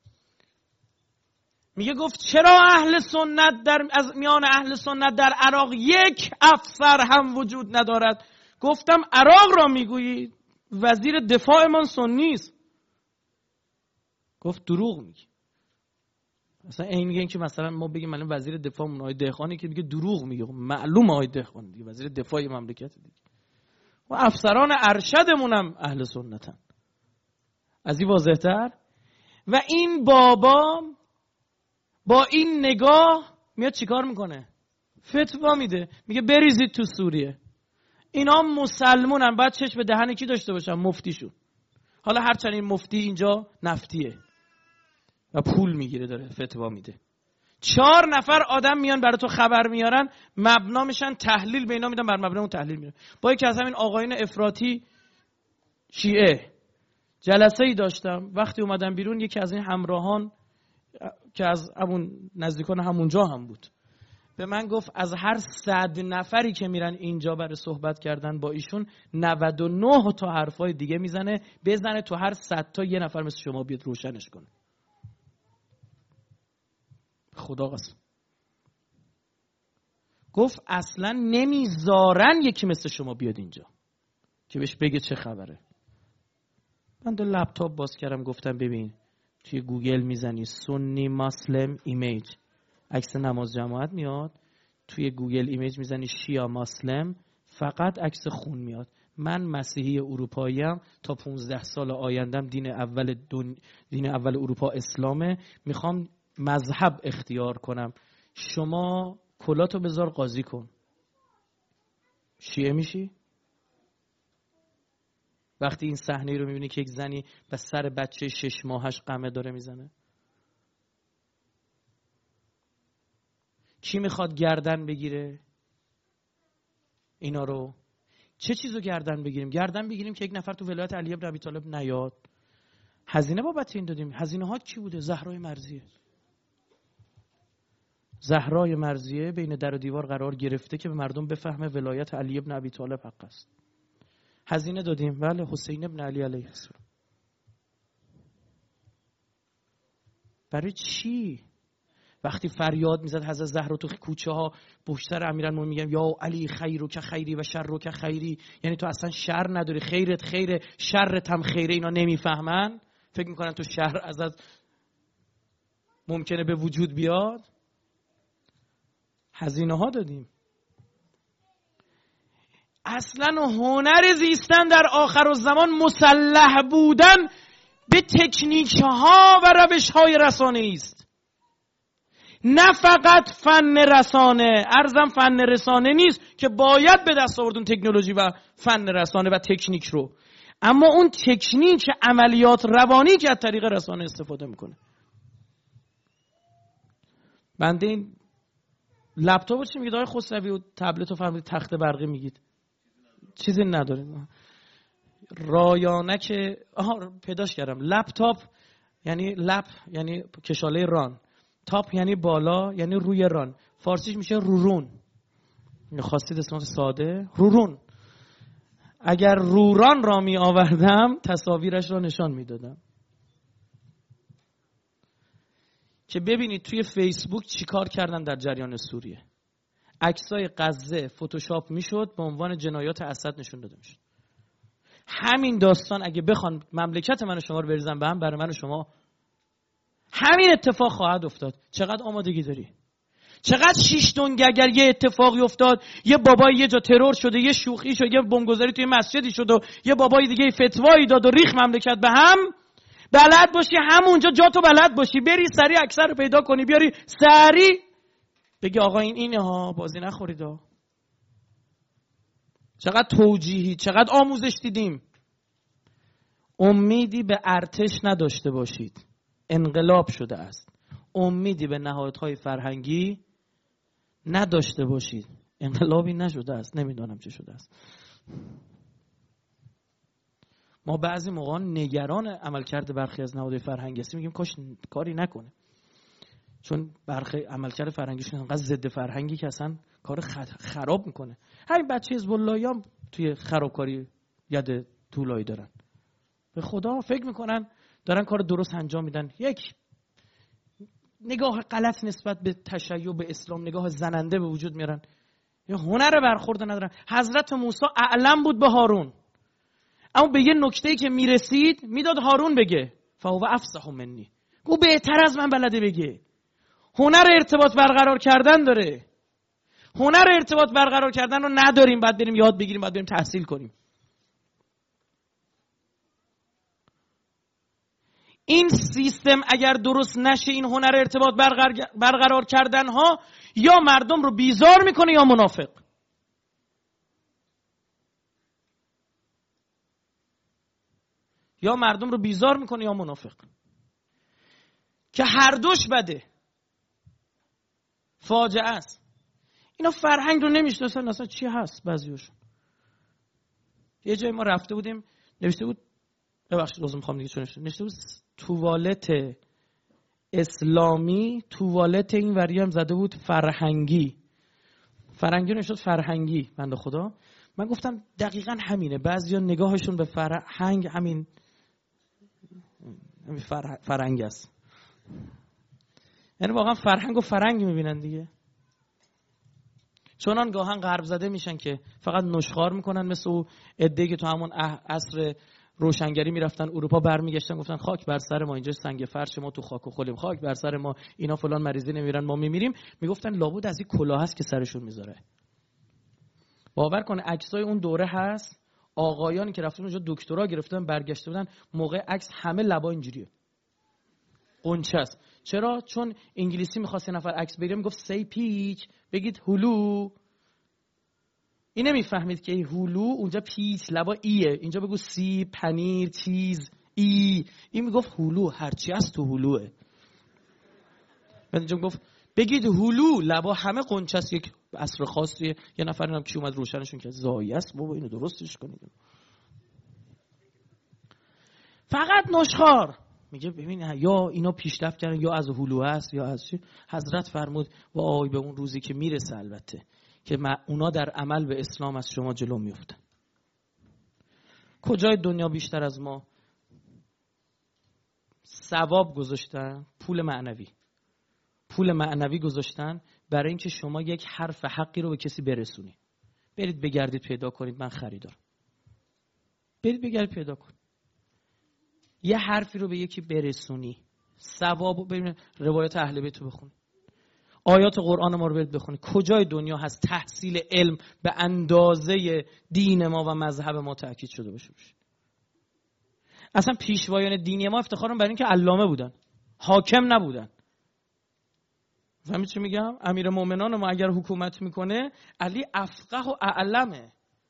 S1: میگه گفت چرا اهل سنت در از میان اهل سنت در عراق یک افسر هم وجود ندارد؟ گفتم عراق را میگویی؟ وزیر دفاعمان سنی است. گفت دروغ میگی. مثلا این میگه که مثلا ما بگیم من وزیر دفاعمون آقای دهقانی که میگه دروغ میگه، معلومه آقای دهقان دیگه وزیر دفاع مملکت دیگه، و افسران ارشدمون هم اهل سنتن. از این واضح‌تر. و این بابا با این نگاه میاد چیکار میکنه؟ فتوا میده، میگه بریزید تو سوریه. اینا مسلمونن، باید چشم به دهن کی داشته باشن؟ مفتیشون. حالا هرچند این مفتی اینجا نفتیه و پول میگیره داره فتوا میده. چهار نفر آدم میان برای تو خبر میارن، مبنا میشن، تحلیل به اینا میدن، بر مبنا اون تحلیل میدن. با یکی از همین آقایون افراطی شیعه جلسه ای داشتم. وقتی اومدم بیرون یکی از این همراهان که از همون نزدیکان همونجا هم بود به من گفت از هر صد نفری که میرن اینجا برای صحبت کردن با ایشون، نود و نه تا حرفای دیگه میزنه، بزنه تو هر صد تا یه نفر مثل شما بیاد روشنش کنه. خدا قسم. گفت اصلا نمیذارن یکی مثل شما بیاد اینجا که بهش بگه چه خبره. من دو لپتاپ باز کردم، گفتم ببین توی گوگل میزنی سنی مسلم ایمیج، عکس نماز جماعت میاد. توی گوگل ایمیج میزنی شیعه مسلم، فقط عکس خون میاد. من مسیحی اروپاییم، تا پونزده سال آیندم دین اول دن... دین اول اروپا اسلامه، میخوام مذهب اختیار کنم. شما کلاتو بذار قاضی کن، شیعه میشی؟ وقتی این صحنه رو میبینی که یک زنی به سر بچه شش ماهش قمه داره میزنه، کی میخواد گردن بگیره اینا رو؟ چه چیزو گردن بگیریم؟ گردن بگیریم که یک نفر تو ولایت علی بن ابی طالب نیاد. هزینه بابت این دادیم. هزینه ها کی بوده؟ زهرای مرضیه. زهرای مرضیه بین در و دیوار قرار گرفته که به مردم بفهمه ولایت علی بن ابی طالب حق است. هزینه دادیم. بله، حسین ابن علی علیه السلام. برای چی؟ وقتی فریاد میزد حضرت زهرا تو کوچه ها پشت سر امیرالمومنین میگم یا علی خیرو که خیری و شرو که خیری، یعنی تو اصلا شر نداری، خیرت خیره، شرت هم خیره. اینا نمیفهمن، فکر میکنن تو شر از از ممکنه به وجود بیاد. هزینه ها دادیم. اصلا هنر زیستن در آخر الزمان مسلح بودن به تکنیک ها و روش های رسانه‌ای است. نه فقط فن رسانه. عرضم فن رسانه نیست که باید به دست آوردون تکنولوژی و فن رسانه و تکنیک رو، اما اون تکنیک عملیات روانی که از طریق رسانه استفاده میکنه. بنده این لپتاپ چی میگید آقای خسروی و تبلت و فهمید تخت برقی میگید چیزی نداریم. رایانه که آها پیداش کردم. لپتاپ یعنی لپ یعنی کشاله ران، تاپ یعنی بالا یعنی روی ران، فارسیش میشه رورون. خواستید اسمات ساده رورون. اگر روران را می آوردم تصاویرش را نشان میدادم که ببینید توی فیسبوک چیکار کردن در جریان سوریه. عکسای غزه فتوشاپ میشد به عنوان جنایات اسد نشون داده میشد. همین داستان اگه بخوان مملکت من و شما رو بریزن به هم، برای من و شما همین اتفاق خواهد افتاد. چقدر آمادگی داری؟ چقدر شیش دنگ اگر یه اتفاقی افتاد، یه بابای یه جا ترور شده، یه شوخی شد، یه بمبگذاری توی مسجدی شد و یه بابای دیگه فتوایی داد و ریخ مملکت به هم، بلد باشی همونجا جاتو بلد باشی بری سریع اکثر رو پیدا کنی، بیاری سریع بگی آقا این اینه ها، بازی نخورید ها. چقدر توجیهی، چقدر آموزش دیدیم. امیدی به ارتش نداشته باشید، انقلاب شده است. امیدی به نهادهای فرهنگی نداشته باشید، انقلابی نشده است. نمیدونم چه شده است. ما بعضی موقع نگران عملکرد برخی از نهادهای فرهنگی هستیم، میگیم کاش کاری نکنه، چون برخی عملکرد فرهنگیشون انقدر ضد فرهنگی که اصلا کار خراب میکنه. همین بچه حزب اللهی هم توی خرابکاری ید طولایی دارن. به خدا فکر میکنن دارن کار درست انجام میدن. یک نگاه غلط نسبت به تشیع به اسلام، نگاه زننده به وجود میارن. یه هنر برخورد ندارن. حضرت موسی اعلم بود به هارون، اما به یه نکته‌ای که میرسید میداد هارون بگه. فهو افصح منی، او بهتر از من بلده بگه. هنر ارتباط برقرار کردن داره. هنر ارتباط برقرار کردن رو نداریم، بعد بریم یاد بگیریم، بعد بریم تحصیل کنیم. این سیستم اگر درست نشه، این هنر ارتباط برقرار کردن ها یا مردم رو بیزار میکنه یا منافق. یا مردم رو بیزار میکنه یا منافق، که هر دوش بده، فاجعه است. اینا فرهنگ رو نمیشناسن اصلا چی هست. بعضیاشون یه جایی ما رفته بودیم، نوشته بود، ببخشید لازم میخوام دیگه چون نوشته بود توالت اسلامی، توالت این وری هم زده بود فرهنگی. فرهنگی نشد فرهنگی. بنده خدا من گفتم دقیقاً همینه. بعضیا نگاهشون به فرهنگ همین همین فرهنگ است. یعنی واقعا فرهنگ و فرنگ میبینن دیگه. چنان گاهن غرب زده میشن که فقط نشخوار میکنن، مثل او عده‌ای که تو همون عصر روشنگری میرفتن اروپا برمیگشتن گفتن خاک بر سر ما، اینجا سنگ فرش، ما تو خاک و خلیم، خاک بر سر ما، اینا فلان مریضی نمیرن ما میمیریم. میگفتن لابد از این کلاه هست که سرشون میذاره. باور کن عکسای اون دوره هست، آقایانی که رفتن اونجا دکترا گرفتن برگشته بودن، موقع عکس همه لبا اینجوریه، قنچه است. چرا؟ چون انگلیسی می‌خواست یه نفر عکس بگیره میگفت سی پیچ، بگید هلو. این نمیفهمید که این هلو اونجا پیچ لبا ایه، اینجا بگو سی، پنیر، چیز، ای. این میگفت هلو، هرچی هست تو هلوه. بعد اینجا گفت بگید هلو، لبا همه قنچه است. یک عصر خاصیه. یه نفر اینم کی اومد روشنشون که زایی است، بابا اینو درستش کنید. فقط نشخوار. میگه ببین یا اینا پیشرفت کردن یا از هلو است یا از چی. حضرت فرمود وای به اون روزی که میرسه البته که اونا در عمل به اسلام از شما جلو میفتن. کجای دنیا بیشتر از ما ثواب گذاشتن؟ پول معنوی. پول معنوی گذاشتن برای اینکه شما یک حرف حقی رو به کسی برسونی. برید بگردید پیدا کنید من خریدار. برید بگردید پیدا کنید. یه حرفی رو به یکی برسونی، ثوابو. ببین روایات اهل بیت رو بخونید، آیات قرآن ما رو برید بخونید. کجای دنیا هست تحصیل علم به اندازه دین ما و مذهب ما تأکید شده باشه؟ اصلا پیشوایان دینی ما افتخارم برای اینکه علامه بودن، حاکم نبودن. فهمید چی میگم؟ امیر مومنان ما اگر حکومت میکنه، علی افقه و اعلمه.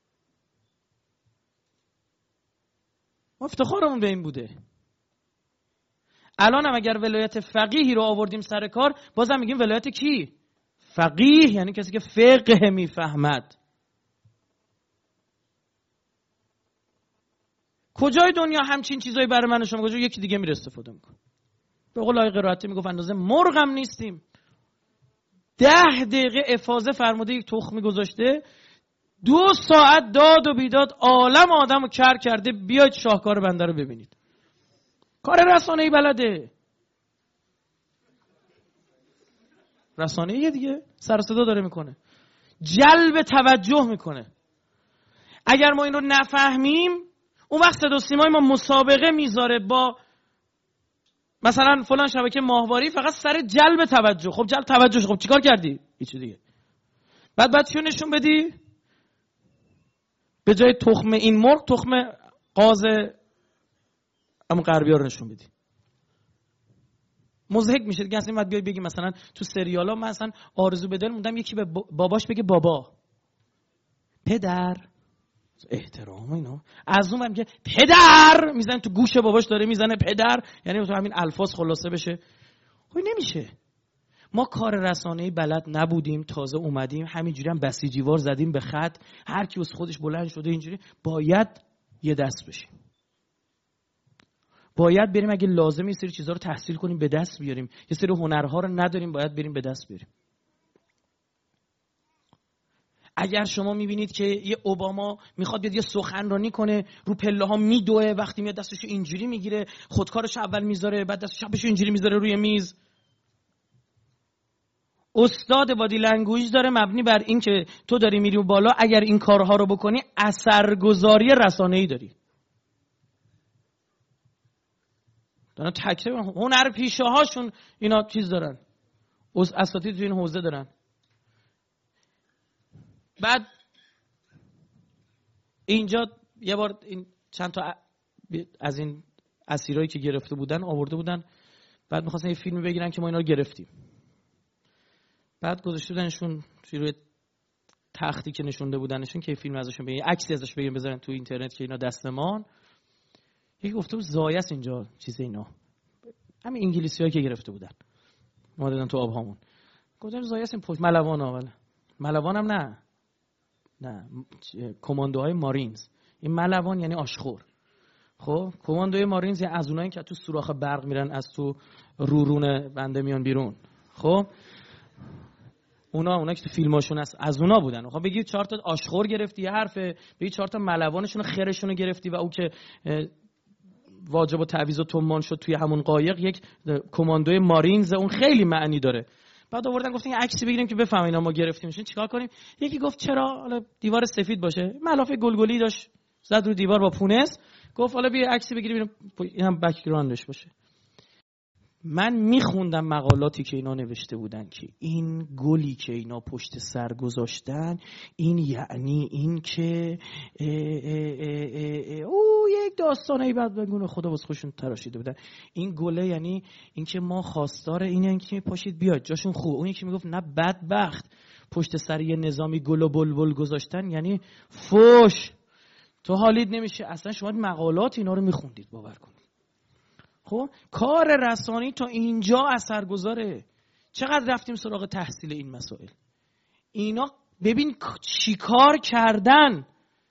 S1: ما افتخارمون به این بوده. الان هم اگر ولایت فقیهی رو آوردیم سر کار، بازم میگیم ولایت کی؟ فقیه، یعنی کسی که فقه میفهمد. کجای دنیا همچین چیزایی برای من و شما کجا یکی دیگه میره استفاده میکنه؟ به قول آقای قرائتی میگفت اندازه مرغم نیستیم. ده دقیقه افاضه فرموده یک تخمی گذاشته، دو ساعت داد و بیداد عالم آدم رو کر کرده. بیاید شاهکار بنده رو ببینید. کار رسانه‌ای بلده. رسانه‌ای دیگه سر صدا داره میکنه، جلب توجه میکنه. اگر ما این رو نفهمیم، اون وقت صدا سیمای ما مسابقه میذاره با مثلا فلان شبکه ماهواری فقط سر جلب توجه. خب جلب توجه، خب چیکار کردی؟ هیچ دیگه. بعد بعد چیو نشون بدی؟ به جای تخم این مرغ تخم قاز اما غربی‌ها رو نشون بدی. مضحک میشه دیگه. اصلا بعد بیای بگی مثلا تو سریالا من اصلا آرزو به دل موندم یکی به باباش بگه بابا، پدر، احترام اینا. از اون میگه پدر، میزنه تو گوش باباش، داره میزنه پدر، یعنی تو همین الفاظ خلاصه بشه. خب نمیشه. ما کار رسانه‌ای بلد نبودیم، تازه اومدیم، همینجوری هم بسیجیوار زدیم به خط، هر کی از خودش بلند شده اینجوری. باید یه دست بشیم. باید بریم اگه لازمه یه سری چیزا رو تحصیل کنیم به دست بیاریم. یه سری هنرها رو نداریم، باید بریم به دست بیاریم. اگر شما میبینید که یه اوباما میخواد بیاد یه سخنرانی کنه، رو پله ها میدوه، وقتی میاد دستشو اینجوری میگیره، خودکارش اول میذاره، بعد دستش چپشو اینجوری میذاره روی میز. استاد بادی لنگویج داره مبنی بر این که تو داری میری بالا، اگر این کارها رو بکنی اثرگذاری رسانه‌ای داری. دارن تکرار هنر پیشه هاشون اینا چیز دارن، اساتید تو این حوزه دارن. بعد اینجا یه بار این چند تا از این اسیرایی که گرفته بودن آورده بودن، بعد می‌خواستن یه فیلمی بگیرن که ما اینا رو گرفتیم. بعد گذاشته بودنشون روی تختی که نشونده بودنشون که فیلم ازشون بگیرن، عکسی ازش بگیرن بذارن تو اینترنت که اینا دستمان. یکی گفته بود زایس اینجا چیز اینا، همین انگلیسی‌ها که گرفته بودن ما دادن تو آبهامون. گفتم زایس این پشت ملوان اول. ملوان هم نه. نه کماندوهای مارینز. این ملوان یعنی آشخور. خب کماندوی مارینز یعنی از اونایی که تو سوراخ برق میرن از تو رورون بنده میان بیرون. خب اونا اونا که تو فیلماشون هست از اونا بودن. خب بگید چهار تا آشخور گرفتی یه حرفه، بگید چهار تا ملوانشون خرشون رو گرفتی و او که واجب و تعویض و تمان شد توی همون قایق یک کماندوی مارینز، اون خیلی معنی داره. بعد آوردن گفتن یه عکسی بگیریم که بفهمیم اینا ما گرفتیمشون چیکار کنیم. یکی گفت چرا حالا دیوار سفید باشه، ملافه گلگلی داشت زد رو دیوار با پونس، گفت حالا بیا عکسی بگیریم این هم بک‌گراندش باشه. من میخوندم مقالاتی که اینا نوشته بودن که این گلی که اینا پشت سر گذاشتن این یعنی این که اه اه اه اه او یک داستانه بعد بگونه خدا واسه خودشون تراشیده بودن. این گله یعنی این که ما خواستار اینه این که پاشید بیاد جاشون خوب. اون یکی میگفت نه بدبخت پشت سر یه نظامی گل و بلبل گذاشتن یعنی فوش. تو حالید نمیشه اصلا شما مقالات اینا رو میخوندید باور کنید. خب کار رسانی تا اینجا اثرگذاره. چقدر رفتیم سراغ تحصیل این مسائل. اینا ببین چی کار کردن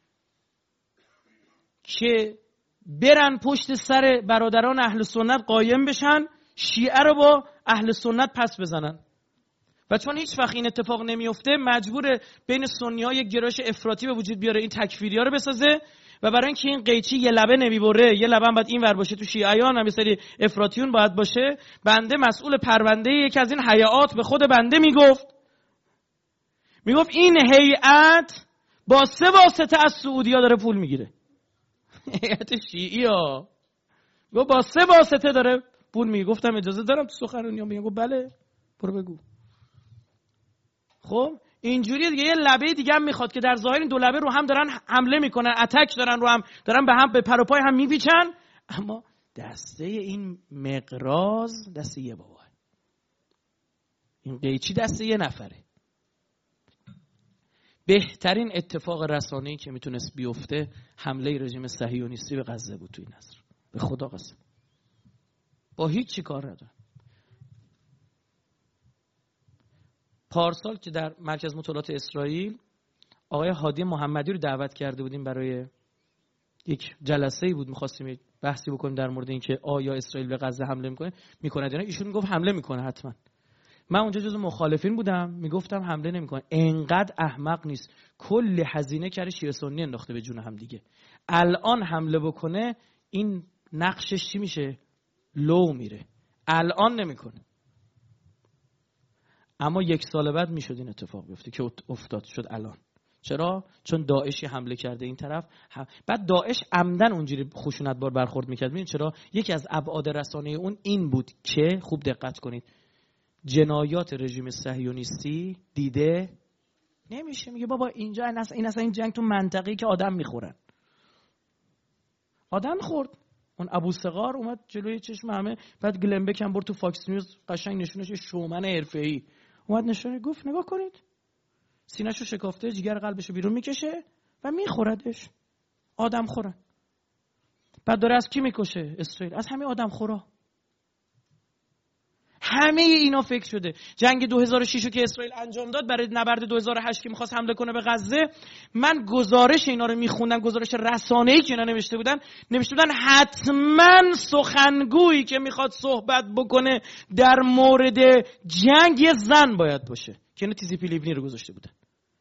S1: که برن پشت سر برادران اهل سنت قایم بشن، شیعه رو با اهل سنت پس بزنن. و چون هیچ وقت این اتفاق نمیفته مجبور بین سنی ها یک گرایش افراطی به وجود بیاره، این تکفیری ها رو بسازه و برای اینکه این قیچی یه لبه نمیبره، یه لبه هم باید این ور باشه، تو شیعیان هم یه سری افراطیون باید باشه. بنده مسئول پرونده یکی از این هیئات به خود بنده میگفت میگفت این هیئت با سه واسطه از سعودی ها داره پول میگیره. هیئت شیعی ها با سه واسطه داره پول میگیره. گفتم اجازه دارم تو سخنرانیام بگم؟ گفت بله برو بگو. خب اینجوریه دیگه. یه لبه دیگه هم میخواد که در ظاهر این دو لبه رو هم دارن حمله میکنن، اتک دارن رو هم دارن به هم به پر و پای هم میپیچن، اما دسته این مقراض دسته یه بابا، این قیچی دسته یه نفره. بهترین اتفاق رسانه‌ای که میتونست بیفته حمله رژیم صهیونیستی به غزه بود تو این عصر. به خدا قسم. با هیچ چی کار نداره. پارسال که در مرکز مطالعات اسرائیل آقای هادی محمدی رو دعوت کرده بودیم برای یک جلسه‌ای بود، می‌خواستیم بحثی بکنیم در مورد اینکه آیا اسرائیل به غزه حمله می‌کنه می‌کنه یا نه. ایشون میگفت حمله می‌کنه حتما. من اونجا جزو مخالفین بودم، میگفتم حمله نمی‌کنه. انقدر احمق نیست، کل هزینه کرده شیعه سنی انداخته به جون هم دیگه. الان حمله بکنه این نقشش چی میشه؟ لو میره. الان نمی‌کنه. اما یک سال بعد میشد این اتفاق بیفته که افتاد شد الان. چرا؟ چون داعشی حمله کرده این طرف. بعد داعش عمدن اونجوری خشونتبار برخورد میکرد. ببین چرا؟ یکی از ابعاد رسانه اون این بود که خوب دقت کنید جنایات رژیم صهیونیستی دیده نمیشه. میگه بابا اینجا این اصلا این, اصلا این جنگ تو منطقه‌ای که آدم میخورن. آدم خورد. اون ابو صغار اومد جلوی چشم همه، بعد گلنبک هم برد تو فاکس نیوز قشنگ نشونش شومن حرفه‌ای اومد نشونه گفت نگاه کنید سینه‌شو شکافته، جگر قلبشو بیرون میکشه و میخوردش. آدم خورن. بعد داره از کی میکشه؟ اسرائیل. از همه آدم خورا. همه اینا فکر شده. جنگ دو هزار و شش رو که اسرائیل انجام داد برای نبرد دو هزار و هشت که میخواست حمله کنه به غزه، من گزارش اینا رو میخوندم، گزارش رسانه‌ای که اینا نوشته بودن نوشته بودن حتما سخنگویی که میخواد صحبت بکنه در مورد جنگ یه زن باید باشه که اینا تیزی پیلیونی رو گذاشته بودن،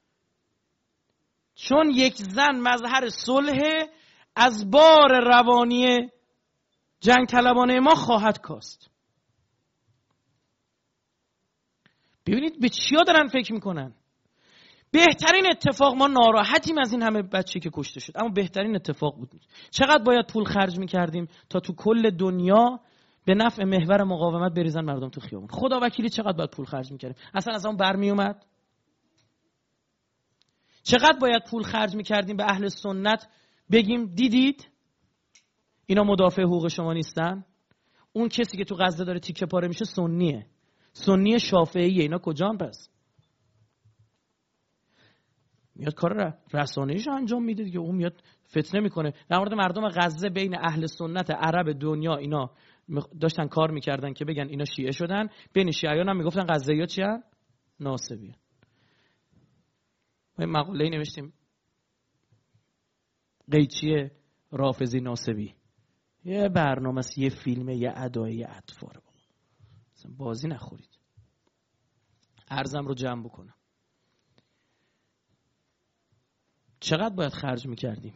S1: چون یک زن مظهر صلح از بار روانی جنگ طلبانه ما خواهد کاست. ببینید به چیا دارن فکر میکنن. بهترین اتفاق، ما ناراحتیم از این همه بچه که کشته شد، اما بهترین اتفاق بود. چقدر باید پول خرج میکردیم تا تو کل دنیا به نفع محور مقاومت بریزن مردم تو خیابون؟ خدا وکیلی چقدر باید پول خرج میکردیم؟ اصلا از اون برمی اومد؟ چقدر باید پول خرج میکردیم به اهل سنت بگیم دیدید اینا مدافع حقوق شما نیستن؟ اون کسی که تو غزه داره تیکه پاره میشه سنیه، سنی شافعیه. اینا کجان پس؟ میاد کار رسانه‌ایش انجام میده دیگه. اون میاد فتنه میکنه. در مورد مردم غزه بین اهل سنت عرب دنیا اینا داشتن کار میکردن که بگن اینا شیعه شدن، بین شیعیان هم میگفتن غزه‌ای‌ها چی ان؟ ناصبی. ما مقاله نوشتیم قیچی رافضی ناصبی، یه برنامه است، یه فیلمه، یه ادای، یه اطفال. بازی نخورید. ارزم رو جمع بکنم. چقدر باید خرج میکردیم؟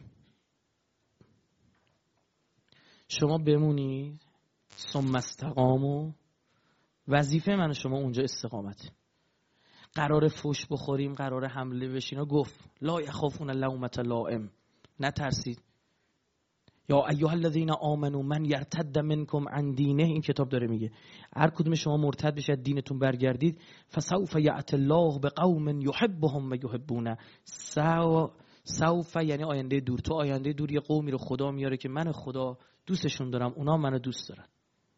S1: شما بمونید ثم استقاموا. وظیفه من شما اونجا استقامت. قرار فوش بخوریم، قرار حمله بشین، گفت لا یخافون لومة لائم، نترسید. یا ایها الذین آمنوا من یرتد منکم عن دینه، این کتاب داره میگه هر کدوم شما مرتد بشید دینتون برگردید، فسوف یأتی الله بقوم یحبهم و یحبونه. سو سوف یعنی آینده دور. تو آینده دور یه قومی رو خدا میاره که من خدا دوستشون دارم، اونا منو دوست دارن.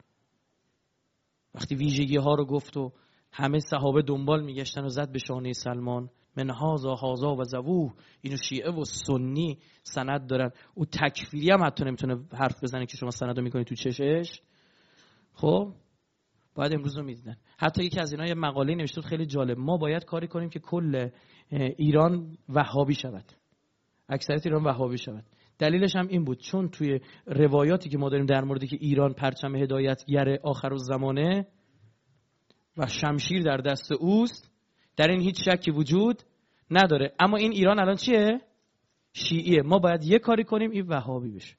S1: وقتی ویژگی ها رو گفت و همه صحابه دنبال میگشتن و زد به شانه سلمان من هازا هازا و زووه، اینو شیعه و سنی سند دارن. او تکفیری هم حتی نمیتونه حرف بزنه که شما سندو میکنی تو چشش. خب باید امروز رو میدیدن. حتی یکی از اینا یه مقاله نوشته خیلی جالب، ما باید کاری کنیم که کل ایران وهابی شود، اکثریت ایران وهابی شود. دلیلش هم این بود چون توی روایاتی که ما داریم در موردی که ایران پرچم هدایتگر آخرالزمانه و شمشیر در دست اوست، در این هیچ شکی وجود نداره. اما این ایران الان چیه؟ شیعیه. ما باید یه کاری کنیم این وهابی بشه.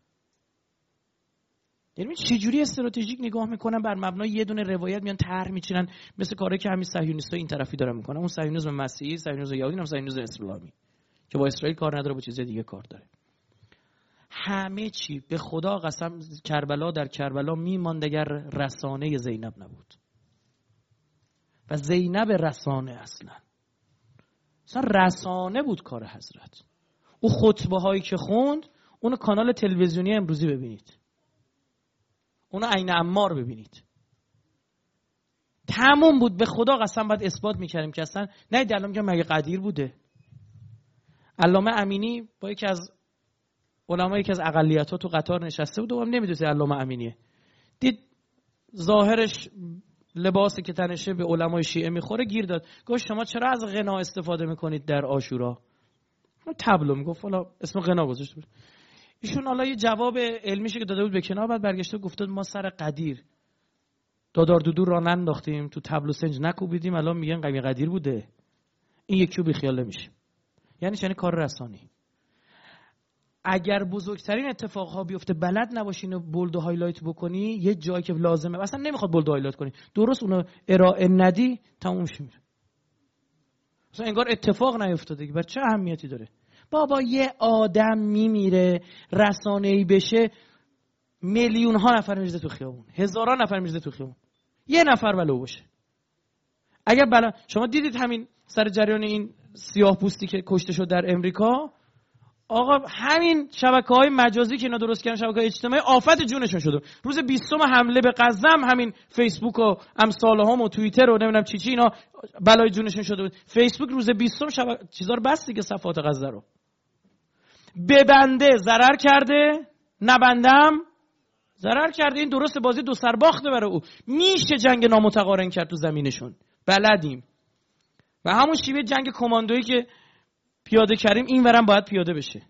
S1: یعنی چجوری استراتژیک نگاه میکنن، بر مبنای یه دونه روایت میان طرح میچینن، مثل کاری که همین صهیونیست‌ها این طرفی دارن میکنن. اون صهیونیسم مسیحی، صهیونیسم یهودی، هم صهیونیسم اسلامی که با اسرائیل کار نداره، با چیز دیگه کار داره. همه چی به خدا قسم کربلا در کربلا میماند اگر رسانه زینب نبود. و زینب رسانه اصلا اصلا رسانه بود کار حضرت. او خطبه هایی که خوند اونو کانال تلویزیونی امروزی ببینید، اونو عین عمار ببینید، تموم بود. به خدا قسم باید اثبات میکردیم که اصلا نه دلم میگم مگه قدیر بوده. علامه امینی با یکی از علما یکی از اقلیت‌ها تو قطار نشسته بود و هم نمیدونه علامه امینیه، دید ظاهرش لباسی که تنشه به علمای شیعه میخوره، گیر داد. گفت شما چرا از غنا استفاده میکنید در عاشورا؟ تبلو میگفت حالا اسم غنا گذاشته بود. ایشون حالا یه جواب علمیشه که داده بود به کنار، بعد برگشته گفته ما سر قدیر دادار دودو را ننداختیم، تو تبلو سنج نکوبیدیم، الان میگن قمی قدیر بوده. این یکی بی خیال نمیشه. یعنی چنین کار رسانی. اگر بزرگترین اتفاقها بیفته بلد نباشین و بولد و هایلایت بکنی، یه جایی که لازمه اصلا نمیخواد بولد و هایلایت کنی، درست اونو ارائه ندی، تموم میشه. مثلا انگار اتفاق نیفتاده. برای چه اهمیتی داره؟ بابا یه آدم میمیره رسانه‌ای بشه، میلیون ها نفر میریزه تو خیابون، هزاران نفر میریزه تو خیابون، یه نفر ولو باشه. اگر بلا شما دیدید همین سر جریان این سیاه پوستی که کشته شد در امریکا، آقا همین شبکه‌های مجازی که اینا درست کردن، شبکه‌های اجتماعی، آفت جونشون شده. روز بیستم حمله به غزه همین فیسبوک و امثالهم و توییتر و نمیدونم چی چی اینا بلای جونشون شده بود. فیسبوک روز بیستم شبکه چیزا رو بس دیگه، صفحات غزه رو ببنده ضرر کرده، نبندم ضرر کرده. این درست بازی دو سر باخته برای او. میشه جنگ نامتقارن کرد تو زمینشون، بلدیم. و همون شیوه جنگ کماندویی که پیاده کردیم این ورم باید پیاده بشه.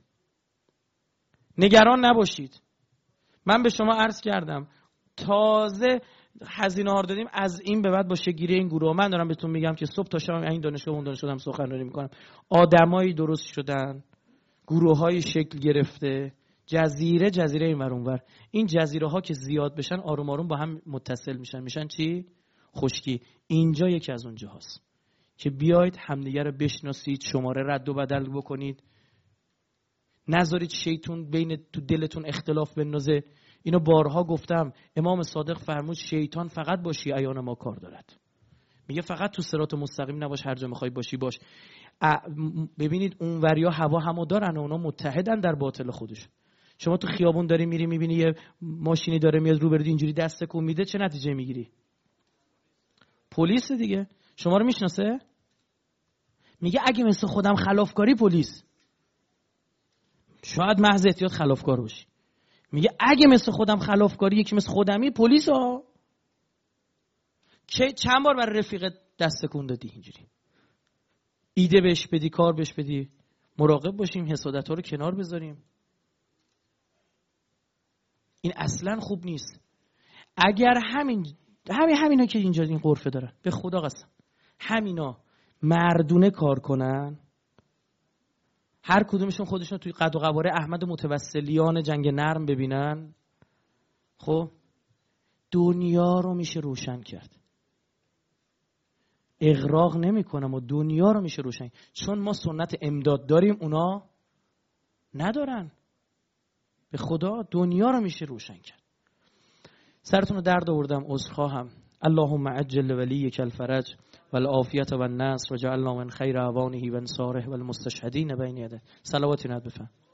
S1: نگران نباشید. من به شما عرض کردم تازه هزینه ها دادیم، از این به بعد با شگیری این گروه من دارم بهتون میگم که صبح تا شب این دانشگاه اون دانشگاه هم سخنرانی میکنم. آدمایی درست شدن، گروه‌های شکل گرفته، جزیره جزیره این ور اون ور. این جزیره ها که زیاد بشن آروم آروم با هم متصل میشن، میشن چی؟ خشکی. اینجا یکی از اونجا هست که بیاید همدیگه رو بشناسید، شماره رد و بدل بکنید، نذارید شیطان بین تو دلتون اختلاف بندازه. اینو بارها گفتم. امام صادق فرمود شیطان فقط با شیعیان ما کار دارد. میگه فقط تو صراط مستقیم نباش، هر جا میخوای باشی باش. ببینید اونوریا هوا همو دارن و اونا متحدن در باطل خودش. شما تو خیابون داری میری میبینی یه ماشینی داره میاد رو برد اینجوری دست تکون میده، چه نتیجه میگیری؟ پلیس دیگه. شما رو میشناسه؟ میگه اگه مثل خودم خلافکاری پلیس. شاید محض احتیاط خلافکار باشی. میگه اگه مثل خودم خلافکاری یکی مثل خودمی پلیس ها. چه چند بار برای رفیقت دست تکون دادی اینجوری؟ ایده بهش بدی، کار بهش بدی. مراقب باشیم، حسادت‌ها رو کنار بذاریم. این اصلا خوب نیست. اگر همین همین همینا که اینجا این غرفه دارن، به خدا قسم، همینا مردونه کار کنن، هر کدومشون خودشون توی قد و قواره احمد متوسلیان جنگ نرم ببینن، خب دنیا رو میشه روشن کرد. اغراق نمی کنم و دنیا رو میشه روشن، چون ما سنت امداد داریم اونا ندارن. به خدا دنیا رو میشه روشن کرد. سرتون رو درد آوردم، عذرخواهم. اللهم عجل ولیک الفرج والعافیت والنصر وجعلنا من خیر اعوانه و انصاره والمستشهدین بین یده. صلواتی نت بفرمایید.